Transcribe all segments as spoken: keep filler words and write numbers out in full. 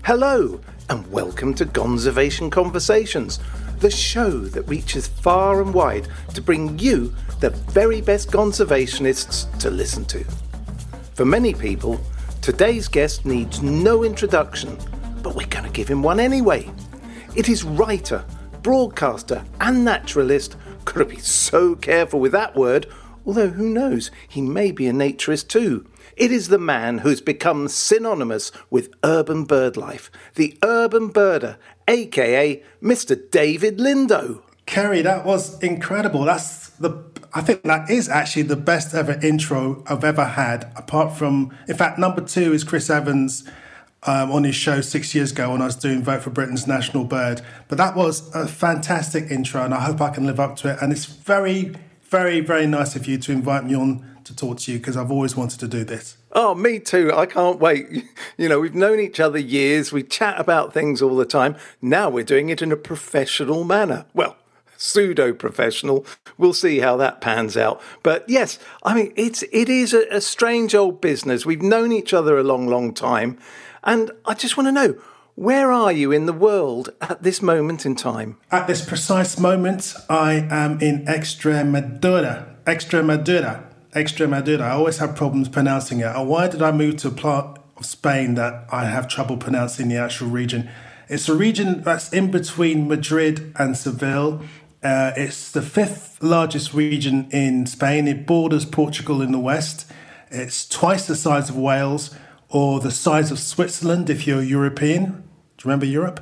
Hello, and welcome to Gonservation Conversations, the show that reaches far and wide to bring you the very best conservationists to listen to. For many people, today's guest needs no introduction, but we're going to give him one anyway. It is writer, broadcaster, and naturalist. Got to be so careful with that word, although who knows, he may be a naturist too. It is the man who's become synonymous with urban bird life, the urban birder, aka Mister David Lindo. Kerry, that was incredible. That's the I think that is actually the best ever intro I've ever had, apart from, in fact, number two is Chris Evans um, on his show six years ago when I was doing Vote for Britain's National Bird. But that was a fantastic intro, and I hope I can live up to it. And it's very, very, very nice of you to invite me on to talk to you, because I've always wanted to do this. Oh, me too. I can't wait. You know, we've known each other years. We chat about things all the time. Now we're doing it in a professional manner. Well, pseudo-professional. We'll see how that pans out. But yes, I mean, it's, it is a, a strange old business. We've known each other a long, long time. And I just want to know, where are you in the world at this moment in time? At this precise moment, I am in Extremadura. Extremadura. Extremadura. I always have problems pronouncing it. And why did I move to a part of Spain that I have trouble pronouncing the actual region? It's a region that's in between Madrid and Seville. Uh, it's the fifth largest region in Spain. It borders Portugal in the west. It's twice the size of Wales, or the size of Switzerland if you're European. Do you remember Europe?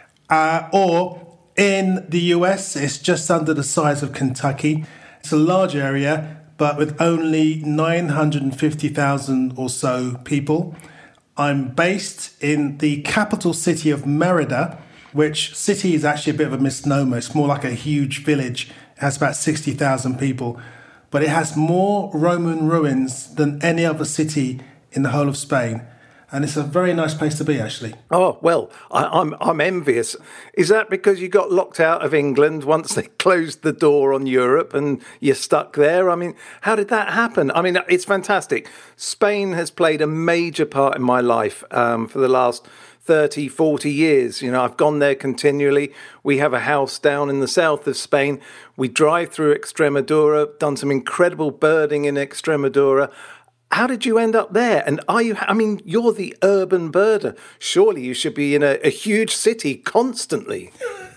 Uh, or in the U S, it's just under the size of Kentucky. It's a large area, but with only nine hundred fifty thousand or so people. I'm based in the capital city of Merida, which city is actually a bit of a misnomer. It's more like a huge village. It has about sixty thousand people, but it has more Roman ruins than any other city in the whole of Spain. And it's a very nice place to be, actually. Oh, well, I, I'm I'm envious. Is that because you got locked out of England once they closed the door on Europe and you're stuck there? I mean, how did that happen? I mean, it's fantastic. Spain has played a major part in my life um, for the last thirty, forty years. You know, I've gone there continually. We have a house down in the south of Spain. We drive through Extremadura, done some incredible birding in Extremadura. How did you end up there? And are you, I mean, you're the urban birder. Surely you should be in a, a huge city constantly.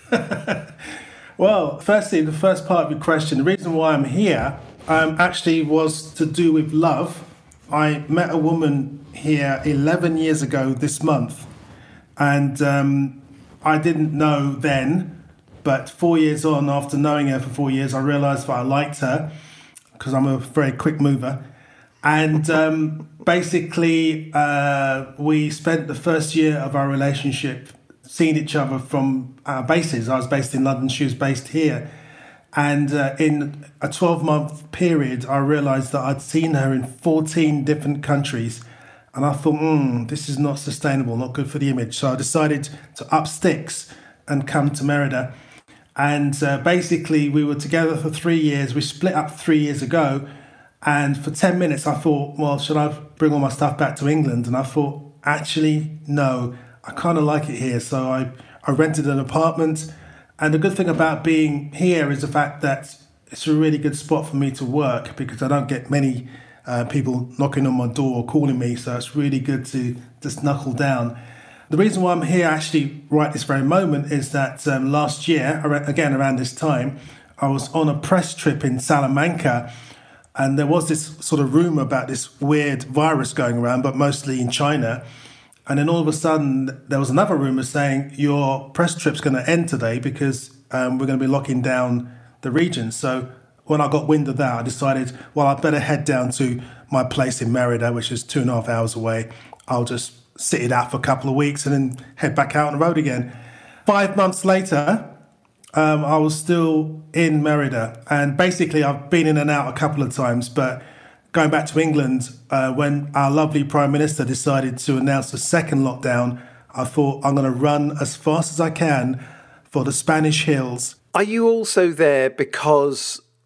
Well, firstly, the first part of your question, the reason why I'm here um, actually was to do with love. I met a woman here eleven years ago this month. And um, I didn't know then, but four years on, after knowing her for four years, I realised that I liked her, because I'm a very quick mover. And um, basically, uh, we spent the first year of our relationship seeing each other from our bases. I was based in London, she was based here. And uh, in a twelve-month period, I realised that I'd seen her in fourteen different countries. And I thought, hmm, this is not sustainable, not good for the image. So I decided to up sticks and come to Merida. And uh, basically, we were together for three years. We split up three years ago. And for ten minutes, I thought, well, should I bring all my stuff back to England? And I thought, actually, no, I kind of like it here. So I, I rented an apartment. And the good thing about being here is the fact that it's a really good spot for me to work, because I don't get many uh, people knocking on my door or calling me. So it's really good to just knuckle down. The reason why I'm here actually right this very moment is that um, last year, again around this time, I was on a press trip in Salamanca. And there was this sort of rumour about this weird virus going around, but mostly in China. And then all of a sudden, there was another rumour saying, your press trip's going to end today because um, we're going to be locking down the region. So when I got wind of that, I decided, well, I'd better head down to my place in Merida, which is two and a half hours away. I'll just sit it out for a couple of weeks and then head back out on the road again. Five months later, Um, I was still in Merida, and basically I've been in and out a couple of times, but going back to England, uh, when our lovely Prime Minister decided to announce a second lockdown, I thought I'm going to run as fast as I can for the Spanish hills. Are you also there because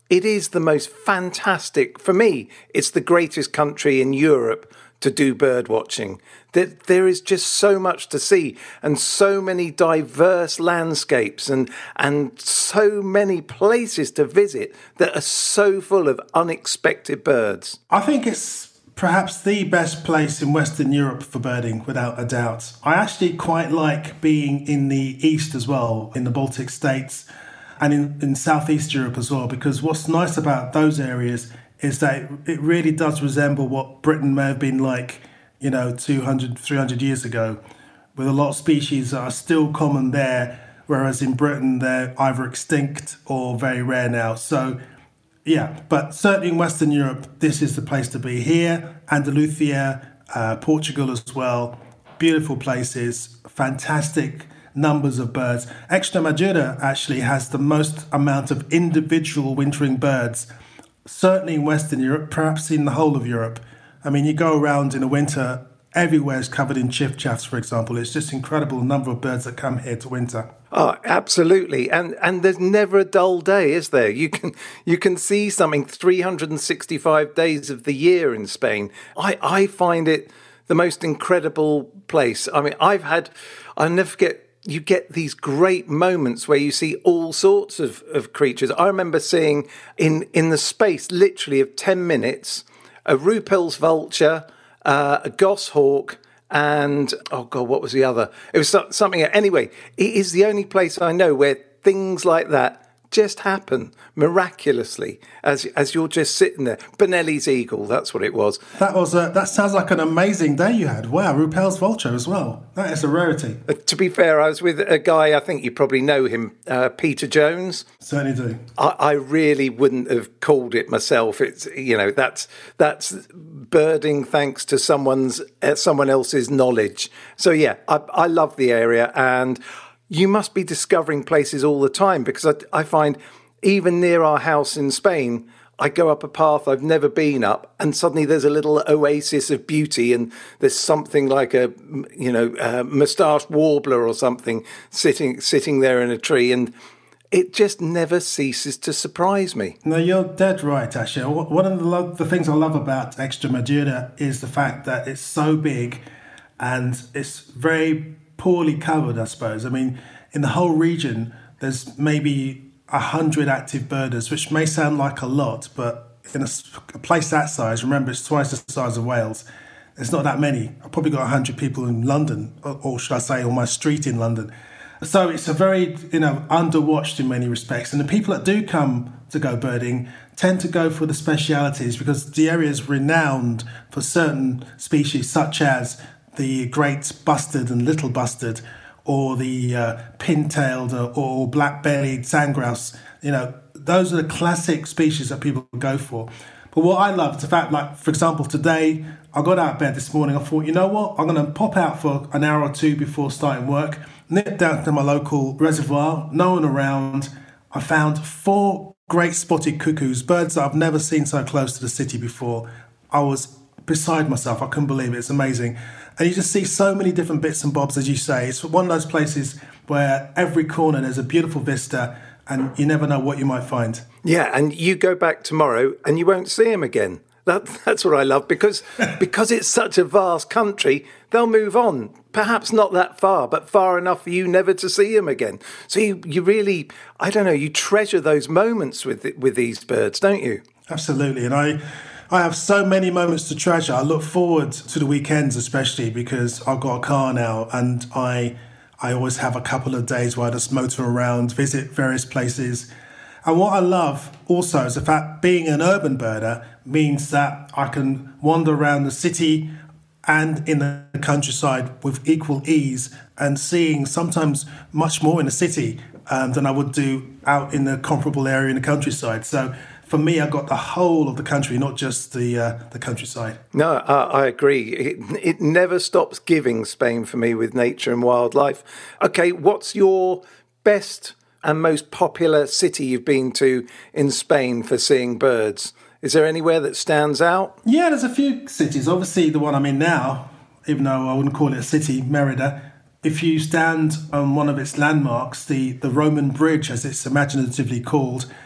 it is the most fantastic, for me, it's the greatest country in Europe to do bird watching. There, there is just so much to see and so many diverse landscapes and, and so many places to visit that are so full of unexpected birds. I think it's perhaps the best place in Western Europe for birding, without a doubt. I actually quite like being in the east as well, in the Baltic states and in, in Southeast Europe as well, because what's nice about those areas is that it, it really does resemble what Britain may have been like, you know, two hundred, three hundred years ago, with a lot of species that are still common there, whereas in Britain they're either extinct or very rare now. So yeah, but certainly in Western Europe, this is the place to be. Here, Andalusia, uh, Portugal as well, beautiful places, fantastic numbers of birds. Extremadura actually has the most amount of individual wintering birds, certainly in Western Europe, perhaps in the whole of Europe. I mean, you go around in the winter, everywhere is covered in chiffchaffs, for example. It's just incredible number of birds that come here to winter. Oh, absolutely. And and there's never a dull day, is there? You can you can see something three hundred sixty-five days of the year in Spain. I, I find it the most incredible place. I mean, I've had, I'll never forget, you get these great moments where you see all sorts of, of creatures. I remember seeing in, in the space literally of ten minutes, a Ruppel's vulture, uh, a goshawk, and, oh God, what was the other? It was something, anyway, it is the only place I know where things like that just happen miraculously as as you're just sitting there. Benelli's eagle, that's what it was. That was a, that sounds like an amazing day you had. Wow, Ruppel's vulture as well. That is a rarity. Uh, to be fair, I was with a guy, I think you probably know him, uh, Peter Jones. Certainly do. I, I really wouldn't have called it myself. It's, you know, that's that's birding thanks to someone's uh, someone else's knowledge. So yeah, I, I love the area, and you must be discovering places all the time, because I, I find even near our house in Spain, I go up a path I've never been up, and suddenly there's a little oasis of beauty, and there's something like a, you know, a moustache warbler or something sitting sitting there in a tree, and it just never ceases to surprise me. No, you're dead right, actually. One of the, lo- the things I love about Extremadura is the fact that it's so big and it's very poorly covered, I suppose. I mean, in the whole region, there's maybe a hundred active birders, which may sound like a lot, but in a, a place that size, remember, it's twice the size of Wales, there's not that many. I've probably got a hundred people in London, or, or should I say on my street in London. So it's a very, you know, underwatched in many respects. And the people that do come to go birding tend to go for the specialities, because the area is renowned for certain species such as the great bustard and little bustard, or the uh, pin-tailed or, or black-bellied sandgrouse. You know, those are the classic species that people go for. But what I love is the fact, like, for example, today, I got out of bed this morning, I thought, you know what, I'm going to pop out for an hour or two before starting work, nip down to my local reservoir, no one around. I found four great spotted cuckoos, birds that I've never seen so close to the city before. I was beside myself. I couldn't believe it. It's amazing. And you just see so many different bits and bobs, as you say. It's one of those places where every corner there's a beautiful vista and you never know what you might find. Yeah, and you go back tomorrow and you won't see them again. That, that's what I love, because because it's such a vast country, they'll move on. Perhaps not that far, but far enough for you never to see them again. So you, you really, I don't know, you treasure those moments with with these birds, don't you? Absolutely. And I... I have so many moments to treasure. I look forward to the weekends, especially because I've got a car now, and I I always have a couple of days where I just motor around, visit various places. And what I love also is the fact being an urban birder means that I can wander around the city and in the countryside with equal ease, and seeing sometimes much more in the city um, than I would do out in the comparable area in the countryside. So for me, I got the whole of the country, not just the uh, the countryside. No, I, I agree. It, it never stops giving, Spain, for me, with nature and wildlife. Okay, what's your best and most popular city you've been to in Spain for seeing birds? Is there anywhere that stands out? Yeah, there's a few cities. Obviously, the one I'm in now, even though I wouldn't call it a city, Merida. If you stand on one of its landmarks, the, the Roman Bridge, as it's imaginatively called,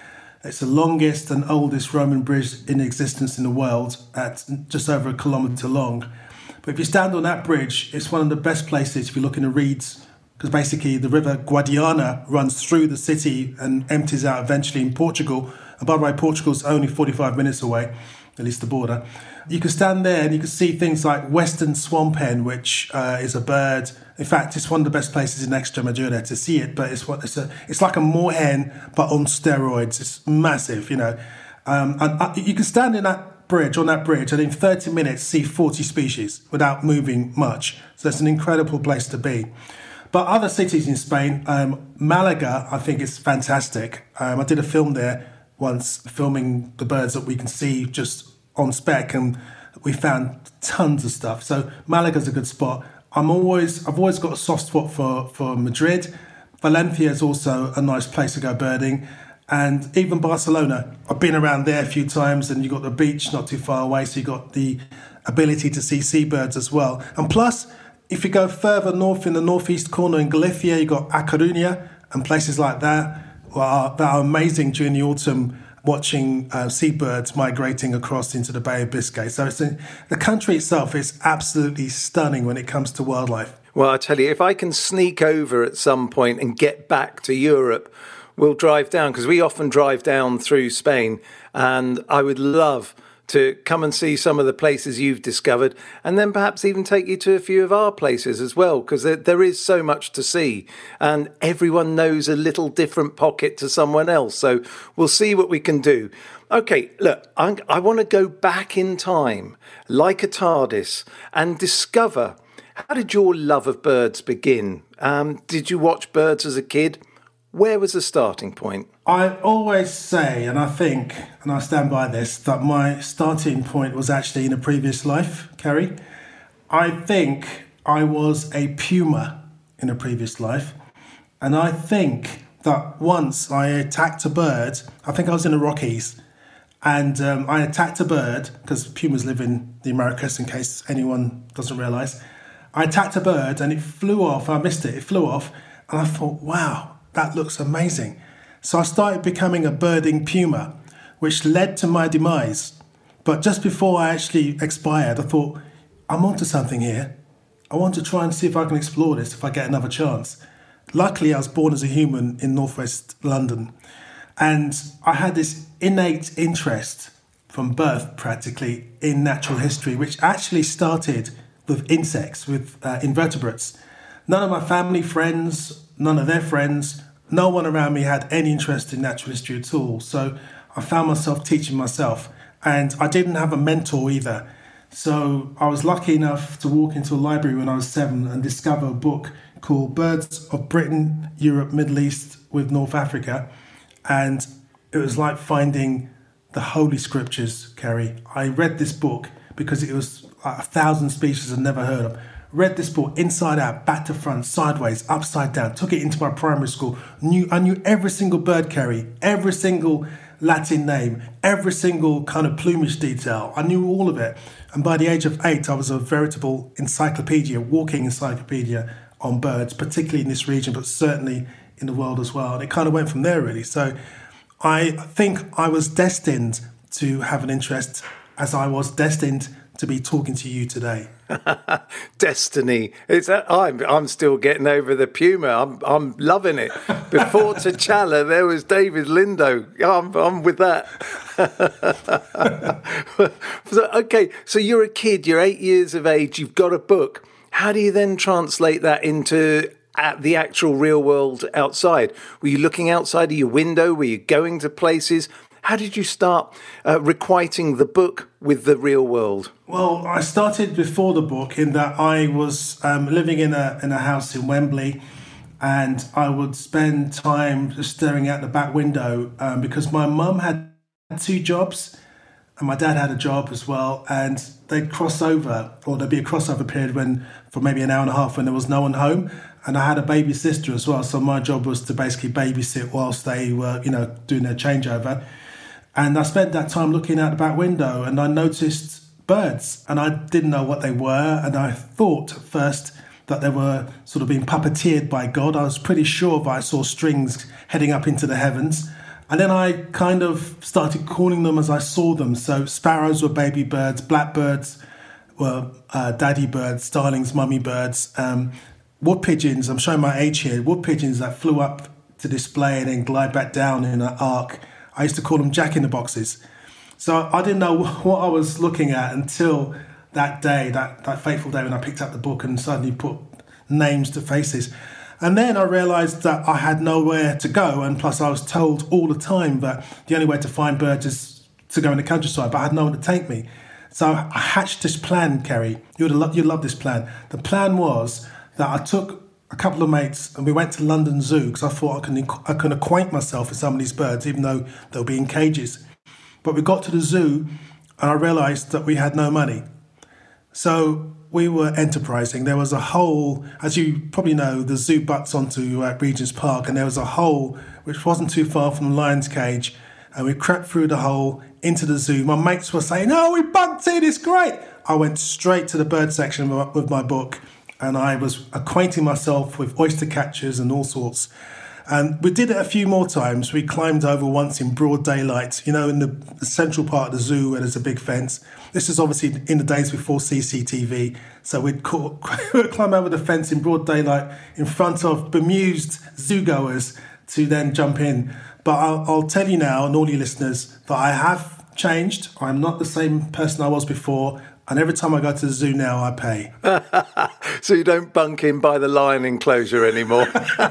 It's the longest and oldest Roman bridge in existence in the world, at just over a kilometre long. But if you stand on that bridge, it's one of the best places if you look in the reeds, because basically the river Guadiana runs through the city and empties out eventually in Portugal. And by the way, Portugal's only forty-five minutes away, at least the border. You can stand there and you can see things like Western swamp hen, which uh, is a bird. In fact, it's one of the best places in Extremadura to see it, but it's what it's a it's like a moorhen, but on steroids. It's massive, you know. Um, and uh, you can stand in that bridge, on that bridge, and in thirty minutes see forty species without moving much. So it's an incredible place to be. But other cities in Spain, um, Malaga, I think is fantastic. Um, I did a film there once, filming the birds that we can see just on spec, and we found tons of stuff. So Malaga's a good spot. I'm always, I've always got a soft spot for, for Madrid. Valencia is also a nice place to go birding. And even Barcelona. I've been around there a few times, and you've got the beach not too far away, so you've got the ability to see seabirds as well. And plus, if you go further north in the northeast corner in Galicia, you've got A Coruña and places like that, well, that are amazing during the autumn, watching uh, seabirds migrating across into the Bay of Biscay. So it's a, the country itself is absolutely stunning when it comes to wildlife. Well, I tell you, if I can sneak over at some point and get back to Europe, we'll drive down, because we often drive down through Spain, and I would love to come and see some of the places you've discovered, and then perhaps even take you to a few of our places as well, because there, there is so much to see, and everyone knows a little different pocket to someone else. So we'll see what we can do. Okay, look, I, I want to go back in time, like a TARDIS, and discover, how did your love of birds begin? Um, did you watch birds as a kid? Where was the starting point? I always say, and I think, and I stand by this, that my starting point was actually in a previous life, Kerry. I think I was a puma in a previous life. And I think that once I attacked a bird, I think I was in the Rockies, and um, I attacked a bird, because pumas live in the Americas, in case anyone doesn't realise. I attacked a bird and it flew off. I missed it. It flew off. And I thought, wow, that looks amazing. So I started becoming a birding puma, which led to my demise. But just before I actually expired, I thought, I'm onto something here. I want to try and see if I can explore this, if I get another chance. Luckily, I was born as a human in northwest London. And I had this innate interest from birth, practically, in natural history, which actually started with insects, with uh, invertebrates. None of my family, friends, none of their friends, no one around me had any interest in natural history at all. So I found myself teaching myself. And I didn't have a mentor either. So I was lucky enough to walk into a library when I was seven and discover a book called Birds of Britain, Europe, Middle East with North Africa. And it was like finding the Holy Scriptures, Kerry. I read this book because it was like a thousand species I'd never heard of. Read this book inside out, back to front, sideways, upside down. Took it into my primary school. Knew I knew every single bird, Kerry, every single Latin name, every single kind of plumage detail. I knew all of it. And by the age of eight, I was a veritable encyclopedia, walking encyclopedia on birds, particularly in this region, but certainly in the world as well. And it kind of went from there, really. So I think I was destined to have an interest, as I was destined to be talking to you today. Destiny. It's a, I'm I'm still getting over the puma. I'm I'm loving it. Before T'Challa, there was David Lindo. I'm I'm with that. so, okay, so you're a kid. You're eight years of age. You've got a book. How do you then translate that into at the actual real world outside? Were you looking outside of your window? Were you going to places? How did you start uh, requiting the book with the real world? Well, I started before the book in that I was um, living in a in a house in Wembley, and I would spend time just staring out the back window um, because my mum had two jobs and my dad had a job as well, and they'd cross over, or there'd be a crossover period when for maybe an hour and a half when there was no one home. And I had a baby sister as well, so my job was to basically babysit whilst they were, you know, doing their changeover. And I spent that time looking out the back window, and I noticed birds, and I didn't know what they were. And I thought at first that they were sort of being puppeteered by God. I was pretty sure that I saw strings heading up into the heavens. And then I kind of started calling them as I saw them. So sparrows were baby birds, blackbirds were uh, daddy birds, starlings, mummy birds, um, wood pigeons, I'm showing my age here, wood pigeons that flew up to display and then glide back down in an arc. I used to call them jack-in-the-boxes. So I didn't know what I was looking at until that day, that, that fateful day when I picked up the book and suddenly put names to faces. And then I realised that I had nowhere to go, and plus I was told all the time that the only way to find birds is to go in the countryside, but I had no one to take me. So I hatched this plan, Kerry. You'd love, you'd love this plan. The plan was that I took a couple of mates and we went to London Zoo because I thought I can I can acquaint myself with some of these birds, even though they'll be in cages. But we got to the zoo and I realised that we had no money. So we were enterprising. There was a hole, as you probably know, the zoo butts onto uh, Regent's Park, and there was a hole which wasn't too far from the lion's cage. And we crept through the hole into the zoo. My mates were saying, "Oh, we bunked in, it's great." I went straight to the bird section with my book, and I was acquainting myself with oyster catchers and all sorts. And we did it a few more times. We climbed over once in broad daylight, you know, in the, the central part of the zoo where there's a big fence. This is obviously in the days before C C T V. So we'd call, climb over the fence in broad daylight in front of bemused zoogoers to then jump in. But I'll, I'll tell you now, and all you listeners, that I have changed. I'm not the same person I was before. And every time I go to the zoo now, I pay. So you don't bunk in by the lion enclosure anymore.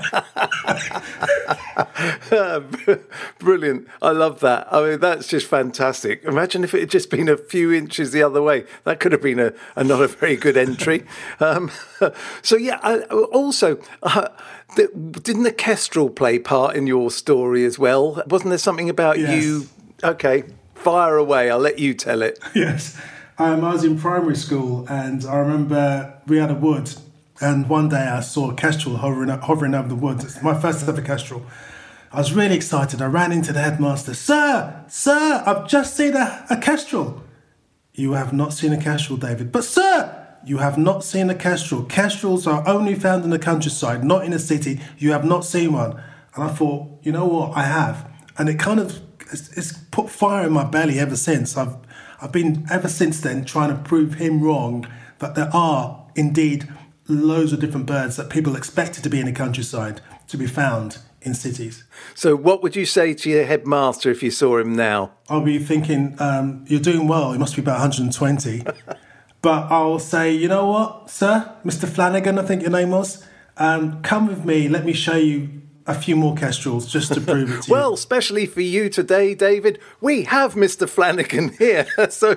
Brilliant. I love that. I mean, that's just fantastic. Imagine if it had just been a few inches the other way. That could have been a, a not a very good entry. Um, so, yeah, I, also, uh, the, didn't the kestrel play part in your story as well? Wasn't there something about yes. you? Okay, fire away. I'll let you tell it. Yes. Um, I was in primary school and I remember we had a wood, and one day I saw a kestrel hovering, hovering over the wood. It's my first ever kestrel. I was really excited. I ran into the headmaster. Sir, sir, I've just seen a, a kestrel. You have not seen a kestrel, David. But sir, you have not seen a kestrel. Kestrels are only found in the countryside, not in a city. You have not seen one. And I thought, you know what, I have. And it kind of, it's, it's put fire in my belly ever since. I've I've been, ever since then, trying to prove him wrong that there are, indeed, loads of different birds that people expected to be in the countryside to be found in cities. So what would you say to your headmaster if you saw him now? I'll be thinking, um, you're doing well, it must be about one hundred twenty. But I'll say, you know what, sir, Mister Flanagan, I think your name was, um, come with me, let me show you a few more kestrels just to prove it to well, you. especially for you today, David, we have Mister Flanagan here. So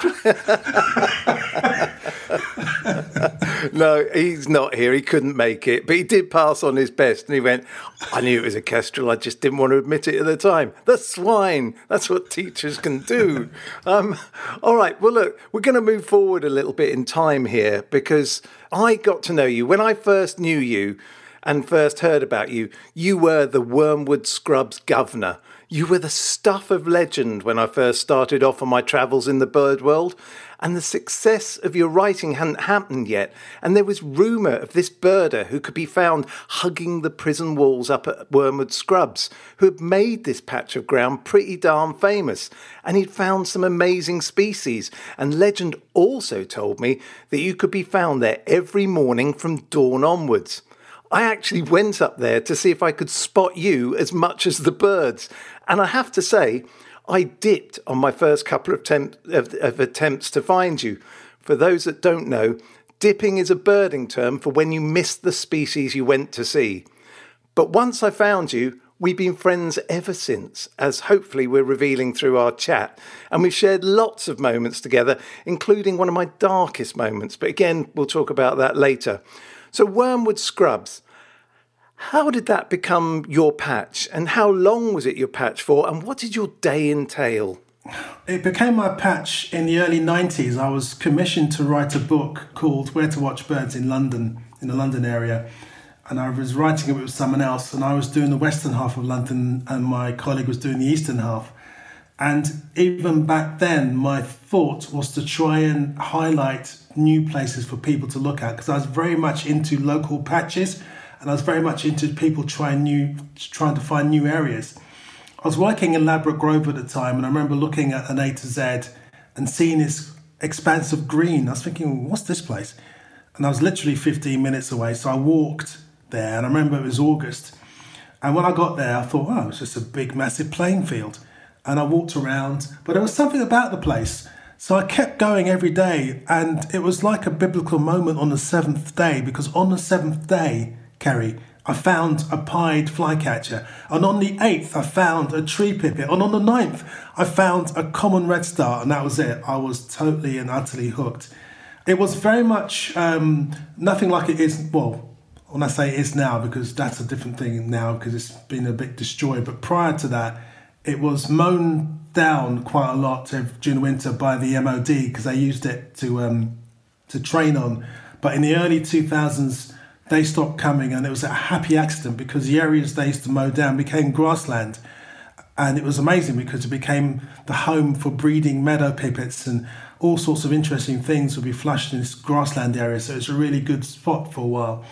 no, he's not here. He couldn't make it, but he did pass on his best. And he went, I knew it was a kestrel. I just didn't want to admit it at the time. The swine. That's what teachers can do. um, all right. Well, look, we're going to move forward a little bit in time here because I got to know you. When I first knew you, and first heard about you, you were the Wormwood Scrubs governor. You were the stuff of legend when I first started off on my travels in the bird world. And the success of your writing hadn't happened yet. And there was rumour of this birder who could be found hugging the prison walls up at Wormwood Scrubs, who had made this patch of ground pretty darn famous. And he'd found some amazing species. And legend also told me that you could be found there every morning from dawn onwards. I actually went up there to see if I could spot you as much as the birds. And I have to say, I dipped on my first couple of, temp- of, of attempts to find you. For those that don't know, dipping is a birding term for when you miss the species you went to see. But once I found you, we've been friends ever since, as hopefully we're revealing through our chat. And we've shared lots of moments together, including one of my darkest moments. But again, we'll talk about that later. So Wormwood Scrubs, how did that become your patch? And how long was it your patch for? And what did your day entail? It became my patch in the early nineties. I was commissioned to write a book called Where to Watch Birds in London, in the London area. And I was writing it with someone else. And I was doing the western half of London and my colleague was doing the eastern half. And even back then, my thought was to try and highlight new places for people to look at, because I was very much into local patches and I was very much into people trying new, trying to find new areas. I was working in Ladbroke Grove at the time, and I remember looking at an A to Z and seeing this expanse of green. I was thinking, what's this place? And I was literally fifteen minutes away, so I walked there, and I remember it was August. And when I got there, I thought, oh, it's just a big, massive playing field. And I walked around, but there was something about the place. So I kept going every day, and it was like a biblical moment on the seventh day, because on the seventh day, Kerry, I found a pied flycatcher. And on the eighth, I found a tree pipit. And on the ninth, I found a common redstart, and that was it. I was totally and utterly hooked. It was very much um, nothing like it is, well, when I say it is now, because that's a different thing now, because it's been a bit destroyed. But prior to that, it was mown down quite a lot during the winter by the M O D, because they used it to um, to train on. But in the early two thousands, they stopped coming, and it was a happy accident, because the areas they used to mow down became grassland. And it was amazing, because it became the home for breeding meadow pipits, and all sorts of interesting things would be flushed in this grassland area. So it's a really good spot for a while.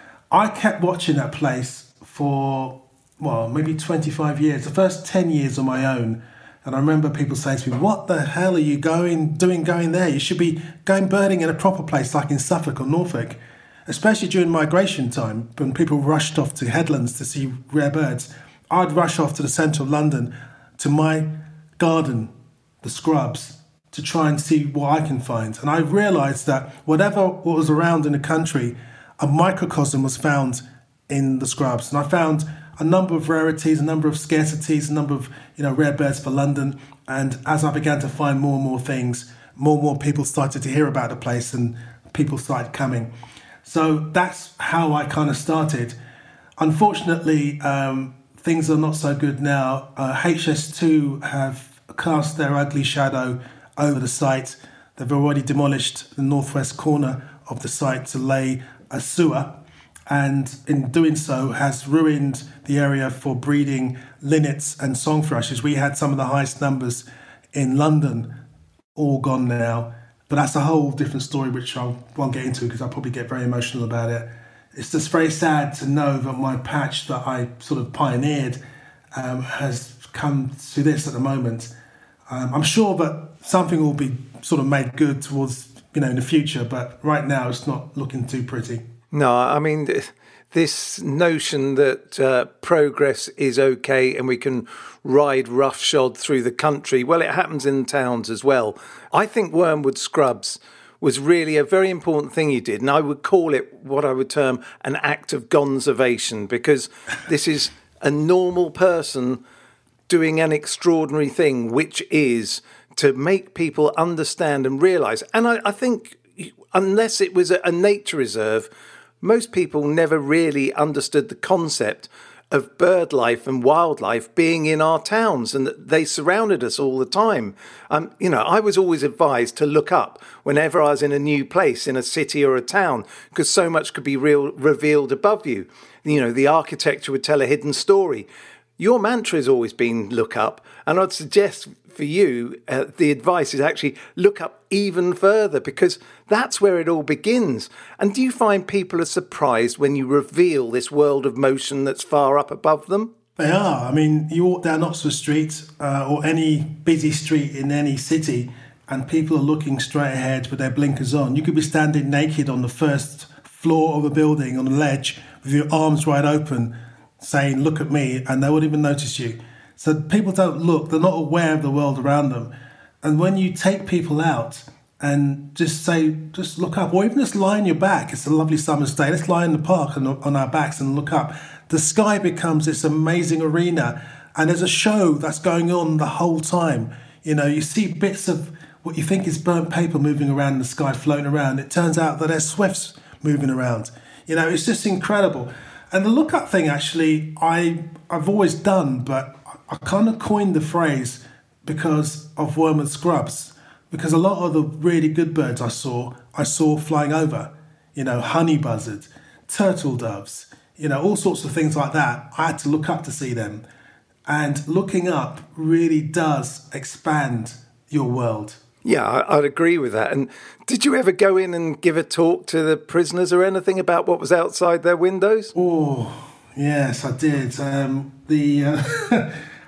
I kept watching that place for, well, maybe twenty-five years, the first ten years on my own. And I remember people saying to me, what the hell are you going doing going there? You should be going birding in a proper place like in Suffolk or Norfolk, especially during migration time, when people rushed off to headlands to see rare birds. I'd rush off to the centre of London, to my garden, the Scrubs, to try and see what I can find. And I realised that whatever what was around in the country, a microcosm was found in the Scrubs. And I found a number of rarities, a number of scarcities, a number of you know rare birds for London. And as I began to find more and more things, more and more people started to hear about the place, and people started coming. So that's how I kind of started. Unfortunately, um, things are not so good now. Uh, H S two have cast their ugly shadow over the site. They've already demolished the northwest corner of the site to lay a sewer, and in doing so has ruined the area for breeding linnets and song thrushes. We had some of the highest numbers in London, all gone now. But that's a whole different story, which I won't get into, because I'll probably get very emotional about it. It's just very sad to know that my patch that I sort of pioneered um, has come to this at the moment. Um, I'm sure that something will be sort of made good towards, you know, in the future, but right now it's not looking too pretty. No, I mean, this notion that uh, progress is okay and we can ride roughshod through the country, well, it happens in towns as well. I think Wormwood Scrubs was really a very important thing you did, and I would call it what I would term an act of gonservation, because this is a normal person doing an extraordinary thing, which is to make people understand and realise. And I, I think unless it was a, a nature reserve, most people never really understood the concept of bird life and wildlife being in our towns, and that they surrounded us all the time. Um, you know, I was always advised to look up whenever I was in a new place, in a city or a town, because so much could be real, revealed above you. You know, the architecture would tell a hidden story. Your mantra has always been look up, and I'd suggest for you, uh, the advice is actually look up even further, because that's where it all begins. And do you find people are surprised when you reveal this world of motion that's far up above them? They are. I mean, you walk down Oxford Street uh, or any busy street in any city, and people are looking straight ahead with their blinkers on. You could be standing naked on the first floor of a building on a ledge with your arms wide open, saying, look at me, and they wouldn't even notice you. So people don't look, they're not aware of the world around them. And when you take people out and just say, just look up, or even just lie on your back, it's a lovely summer's day, let's lie in the park and on our backs and look up. The sky becomes this amazing arena, and there's a show that's going on the whole time. You know, you see bits of what you think is burnt paper moving around in the sky, floating around. It turns out that there's swifts moving around. You know, it's just incredible. And the look up thing, actually, I, I've always done, but I kind of coined the phrase because of Wormwood Scrubs, because a lot of the really good birds I saw, I saw flying over, you know, honey buzzards, turtle doves, you know, all sorts of things like that. I had to look up to see them. And looking up really does expand your world. Yeah, I'd agree with that. And did you ever go in and give a talk to the prisoners or anything about what was outside their windows? Oh, yes, I did. Um, the uh,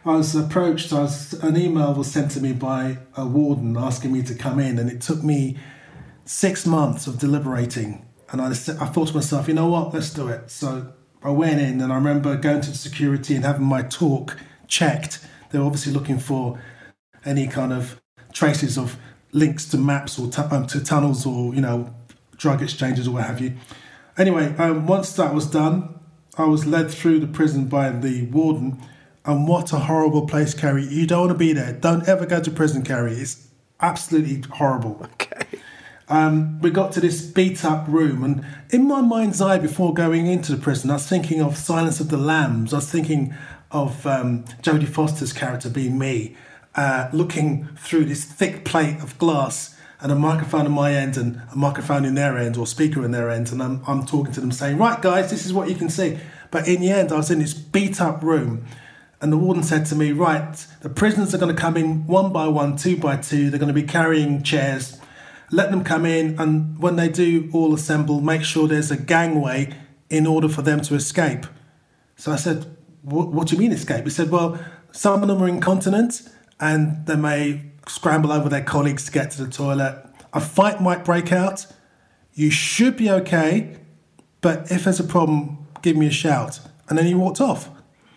I was approached, I was, an email was sent to me by a warden asking me to come in, and it took me six months of deliberating. And I, I thought to myself, you know what, let's do it. So I went in, and I remember going to the security and having my talk checked. They were obviously looking for any kind of traces of links to maps or t- um, to tunnels or, you know, drug exchanges or what have you. Anyway, um, once that was done, I was led through the prison by the warden. And what a horrible place, Kerry. You don't want to be there. Don't ever go to prison, Kerry. It's absolutely horrible. Okay. Um, we got to this beat-up room, and in my mind's eye before going into the prison, I was thinking of Silence of the Lambs. I was thinking of um, Jodie Foster's character being me, uh, looking through this thick plate of glass and a microphone on my end and a microphone in their end, or speaker in their end, and I'm, I'm talking to them saying, right, guys, this is what you can see. But in the end, I was in this beat-up room, and the warden said to me, right, the prisoners are going to come in one by one, two by two. They're going to be carrying chairs. Let them come in, and when they do all assemble, make sure there's a gangway in order for them to escape. So I said, what, what do you mean escape? He said, well, some of them are incontinent, and they may scramble over their colleagues to get to the toilet. A fight might break out. You should be okay, but if there's a problem, give me a shout. And then he walked off.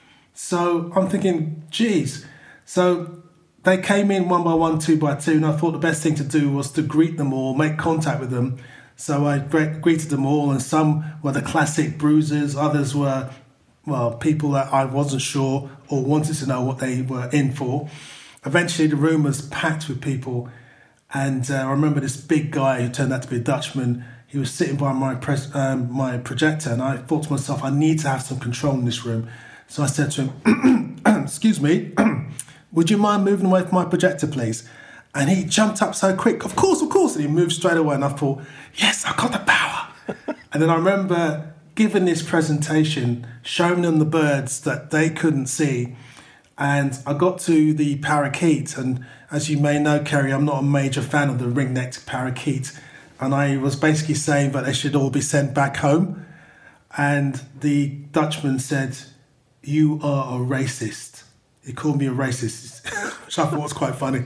So I'm thinking, geez. So they came in one by one, two by two, and I thought the best thing to do was to greet them all, make contact with them. So I gre- greeted them all, and some were the classic bruisers, others were, well, people that I wasn't sure or wanted to know what they were in for. Eventually the room was packed with people, and uh, I remember this big guy who turned out to be a Dutchman. He was sitting by my pres- um, my projector, and I thought to myself, I need to have some control in this room. So I said to him, excuse me, would you mind moving away from my projector, please? And he jumped up so quick, of course, of course, and he moved straight away, and I thought, yes, I've got the power. And then I remember giving this presentation, showing them the birds that they couldn't see, and I got to the parakeet, and as you may know, Kerry, I'm not a major fan of the ring-necked parakeet, and I was basically saying that they should all be sent back home, and the Dutchman said, you are a racist. He called me a racist, which I thought was quite funny.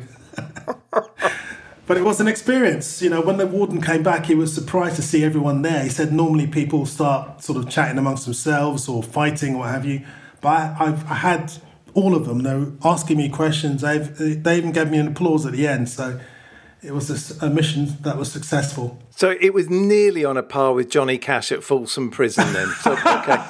But it was an experience. You know, when the warden came back, he was surprised to see everyone there. He said normally people start sort of chatting amongst themselves or fighting or what have you. But I, I've, I had all of them. They were asking me questions. They've, they even gave me an applause at the end. So it was a, a mission that was successful. So it was nearly on a par with Johnny Cash at Folsom Prison then. So, okay.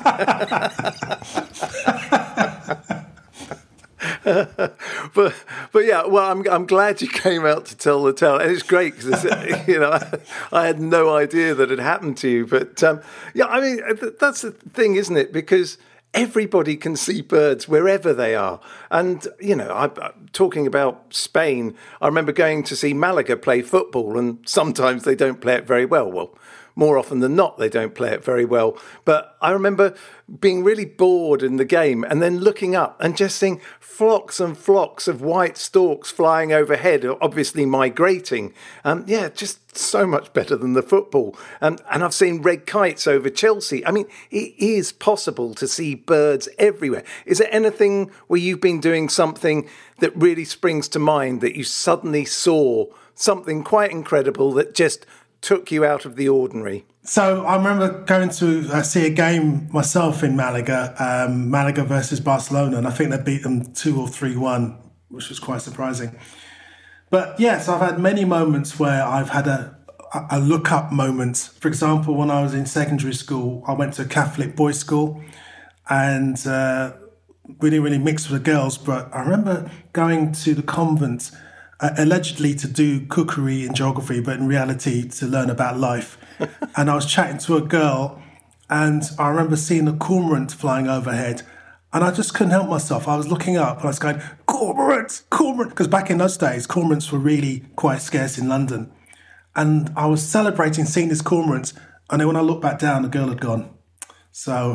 but but yeah, well, I'm I'm glad you came out to tell the tale, and it's great because you know I, I had no idea that it happened to you. But um, yeah, I mean that's the thing, isn't it? Because everybody can see birds wherever they are. And, you know, I, I'm talking about Spain. I remember going to see Malaga play football, and sometimes they don't play it very well. Well, more often than not, they don't play it very well. But I remember being really bored in the game and then looking up and just seeing flocks and flocks of white storks flying overhead, obviously migrating. Um, yeah, just so much better than the football. Um, and I've seen red kites over Chelsea. I mean, it is possible to see birds everywhere. Is there anything where you've been doing something that really springs to mind that you suddenly saw something quite incredible that just took you out of the ordinary? So I remember going to uh, see a game myself in Malaga, um, Malaga versus Barcelona, and I think they beat them two or three one, which was quite surprising. But yes, I've had many moments where I've had a, a look-up moment. For example, when I was in secondary school, I went to a Catholic boys' school, and uh, we didn't really mix with the girls, but I remember going to the convent Uh, allegedly to do cookery and geography, but in reality to learn about life. And I was chatting to a girl, and I remember seeing a cormorant flying overhead, and I just couldn't help myself. I was looking up and I was going, cormorant, cormorant, because back in those days, cormorants were really quite scarce in London. And I was celebrating seeing this cormorant, and then when I looked back down, the girl had gone. So...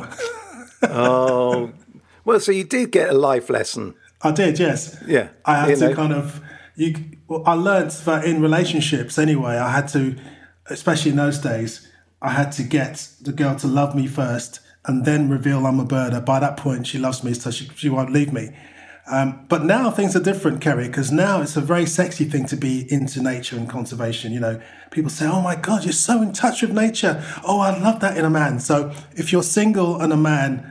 oh, well, so you did get a life lesson. I did, yes. Yeah. I had you to know. kind of... You, well, I learned that in relationships anyway, I had to, especially in those days, I had to get the girl to love me first and then reveal I'm a birder. By that point, she loves me, so she, she won't leave me. Um, but now things are different, Kerry, because now it's a very sexy thing to be into nature and conservation. You know, people say, oh my God, you're so in touch with nature. Oh, I love that in a man. So if you're single and a man,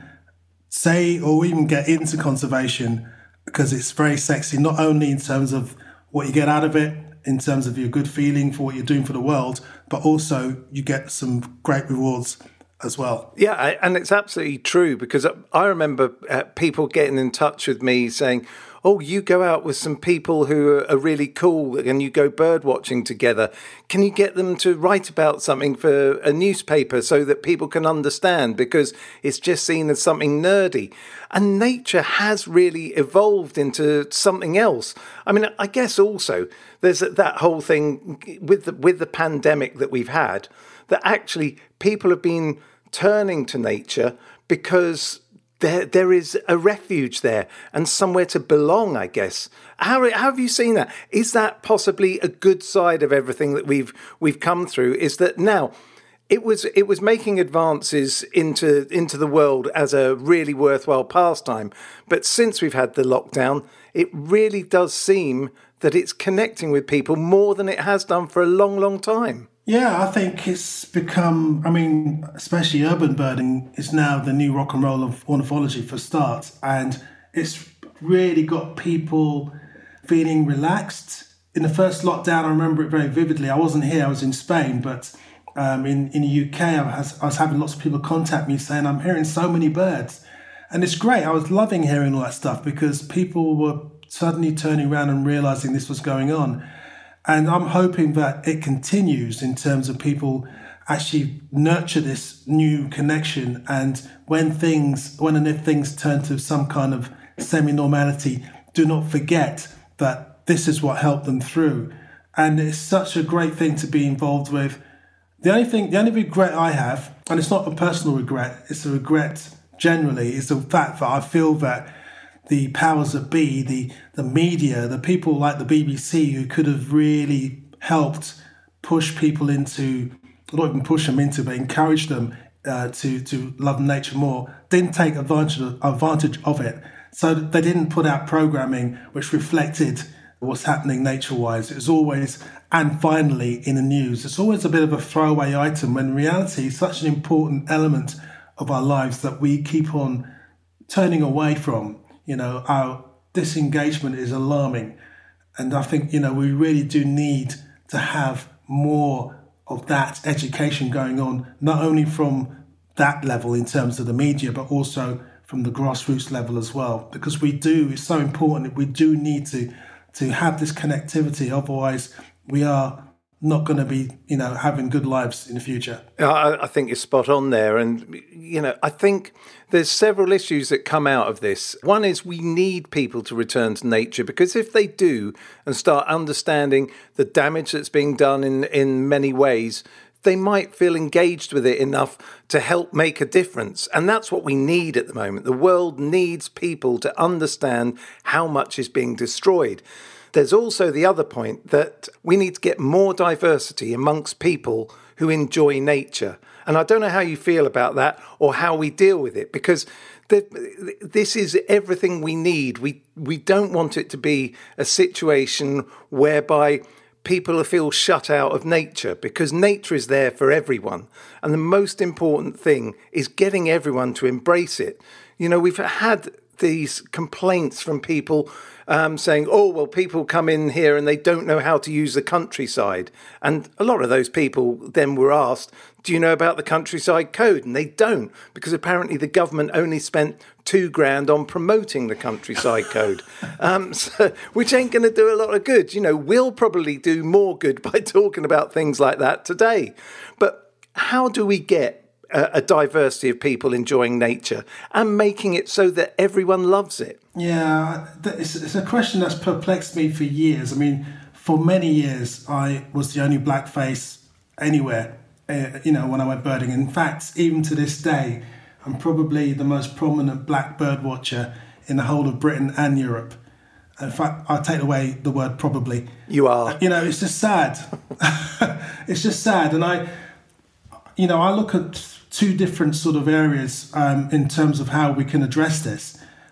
say, or even get into conservation, because it's very sexy, not only in terms of what you get out of it, in terms of your good feeling for what you're doing for the world, but also you get some great rewards as well. Yeah, I, and it's absolutely true, because I remember uh, people getting in touch with me saying, oh, you go out with some people who are really cool and you go bird watching together. Can you get them to write about something for a newspaper so that people can understand, because it's just seen as something nerdy? And nature has really evolved into something else. I mean, I guess also there's that whole thing with the, with the pandemic that we've had, that actually people have been turning to nature because there there is a refuge there and somewhere to belong, I guess. How, how have you seen that? Is that possibly a good side of everything that we've we've come through? Is that now it was it was making advances into into the world as a really worthwhile pastime, but since we've had the lockdown, it really does seem that it's connecting with people more than it has done for a long, long time. Yeah, I think it's become, I mean, especially urban birding is now the new rock and roll of ornithology for starts. And it's really got people feeling relaxed. In the first lockdown, I remember it very vividly. I wasn't here, I was in Spain, but um, in, in the U K, I was, I was having lots of people contact me saying, I'm hearing so many birds. And it's great. I was loving hearing all that stuff because people were suddenly turning around and realizing this was going on. And I'm hoping that it continues in terms of people actually nurture this new connection. And when things, when and if things turn to some kind of semi-normality, do not forget that this is what helped them through. And it's such a great thing to be involved with. The only thing, the only regret I have, and it's not a personal regret, it's a regret generally, is the fact that I feel that the powers that be, the, the media, the people like the B B C who could have really helped push people into, not even push them into, but encourage them uh, to, to love nature more, didn't take advantage of, advantage of it. So they didn't put out programming which reflected what's happening nature-wise. It was always, and finally, in the news. It's always a bit of a throwaway item when in reality it's such an important element of our lives that we keep on turning away from. You know, our disengagement is alarming. And I think, you know, we really do need to have more of that education going on, not only from that level in terms of the media, but also from the grassroots level as well. Because we do, it's so important, we do need to, to have this connectivity. Otherwise, we are not going to be, you know, having good lives in the future. I, I think you're spot on there. And, you know, I think there's several issues that come out of this. One is we need people to return to nature, because if they do and start understanding the damage that's being done in, in many ways, they might feel engaged with it enough to help make a difference. And that's what we need at the moment. The world needs people to understand how much is being destroyed. There's also the other point that we need to get more diversity amongst people who enjoy nature. And I don't know how you feel about that or how we deal with it, because the, this is everything we need. We we don't want it to be a situation whereby people feel shut out of nature, because nature is there for everyone. And the most important thing is getting everyone to embrace it. You know, we've had these complaints from people um, saying, oh, well, people come in here and they don't know how to use the countryside. And a lot of those people then were asked, do you know about the countryside code? And they don't, because apparently the government only spent two grand on promoting the countryside code, um, so, which ain't going to do a lot of good. You know, we'll probably do more good by talking about things like that today. But how do we get a, a diversity of people enjoying nature and making it so that everyone loves it? Yeah, it's, it's a question that's perplexed me for years. I mean, for many years, I was the only black face anywhere, uh, you know, when I went birding. In fact, even to this day, I'm probably the most prominent black bird watcher in the whole of Britain and Europe. In fact, I'll take away the word probably. You are. You know, it's just sad. It's just sad. And I, you know, I look at two different sort of areas um, in terms of how we can address this.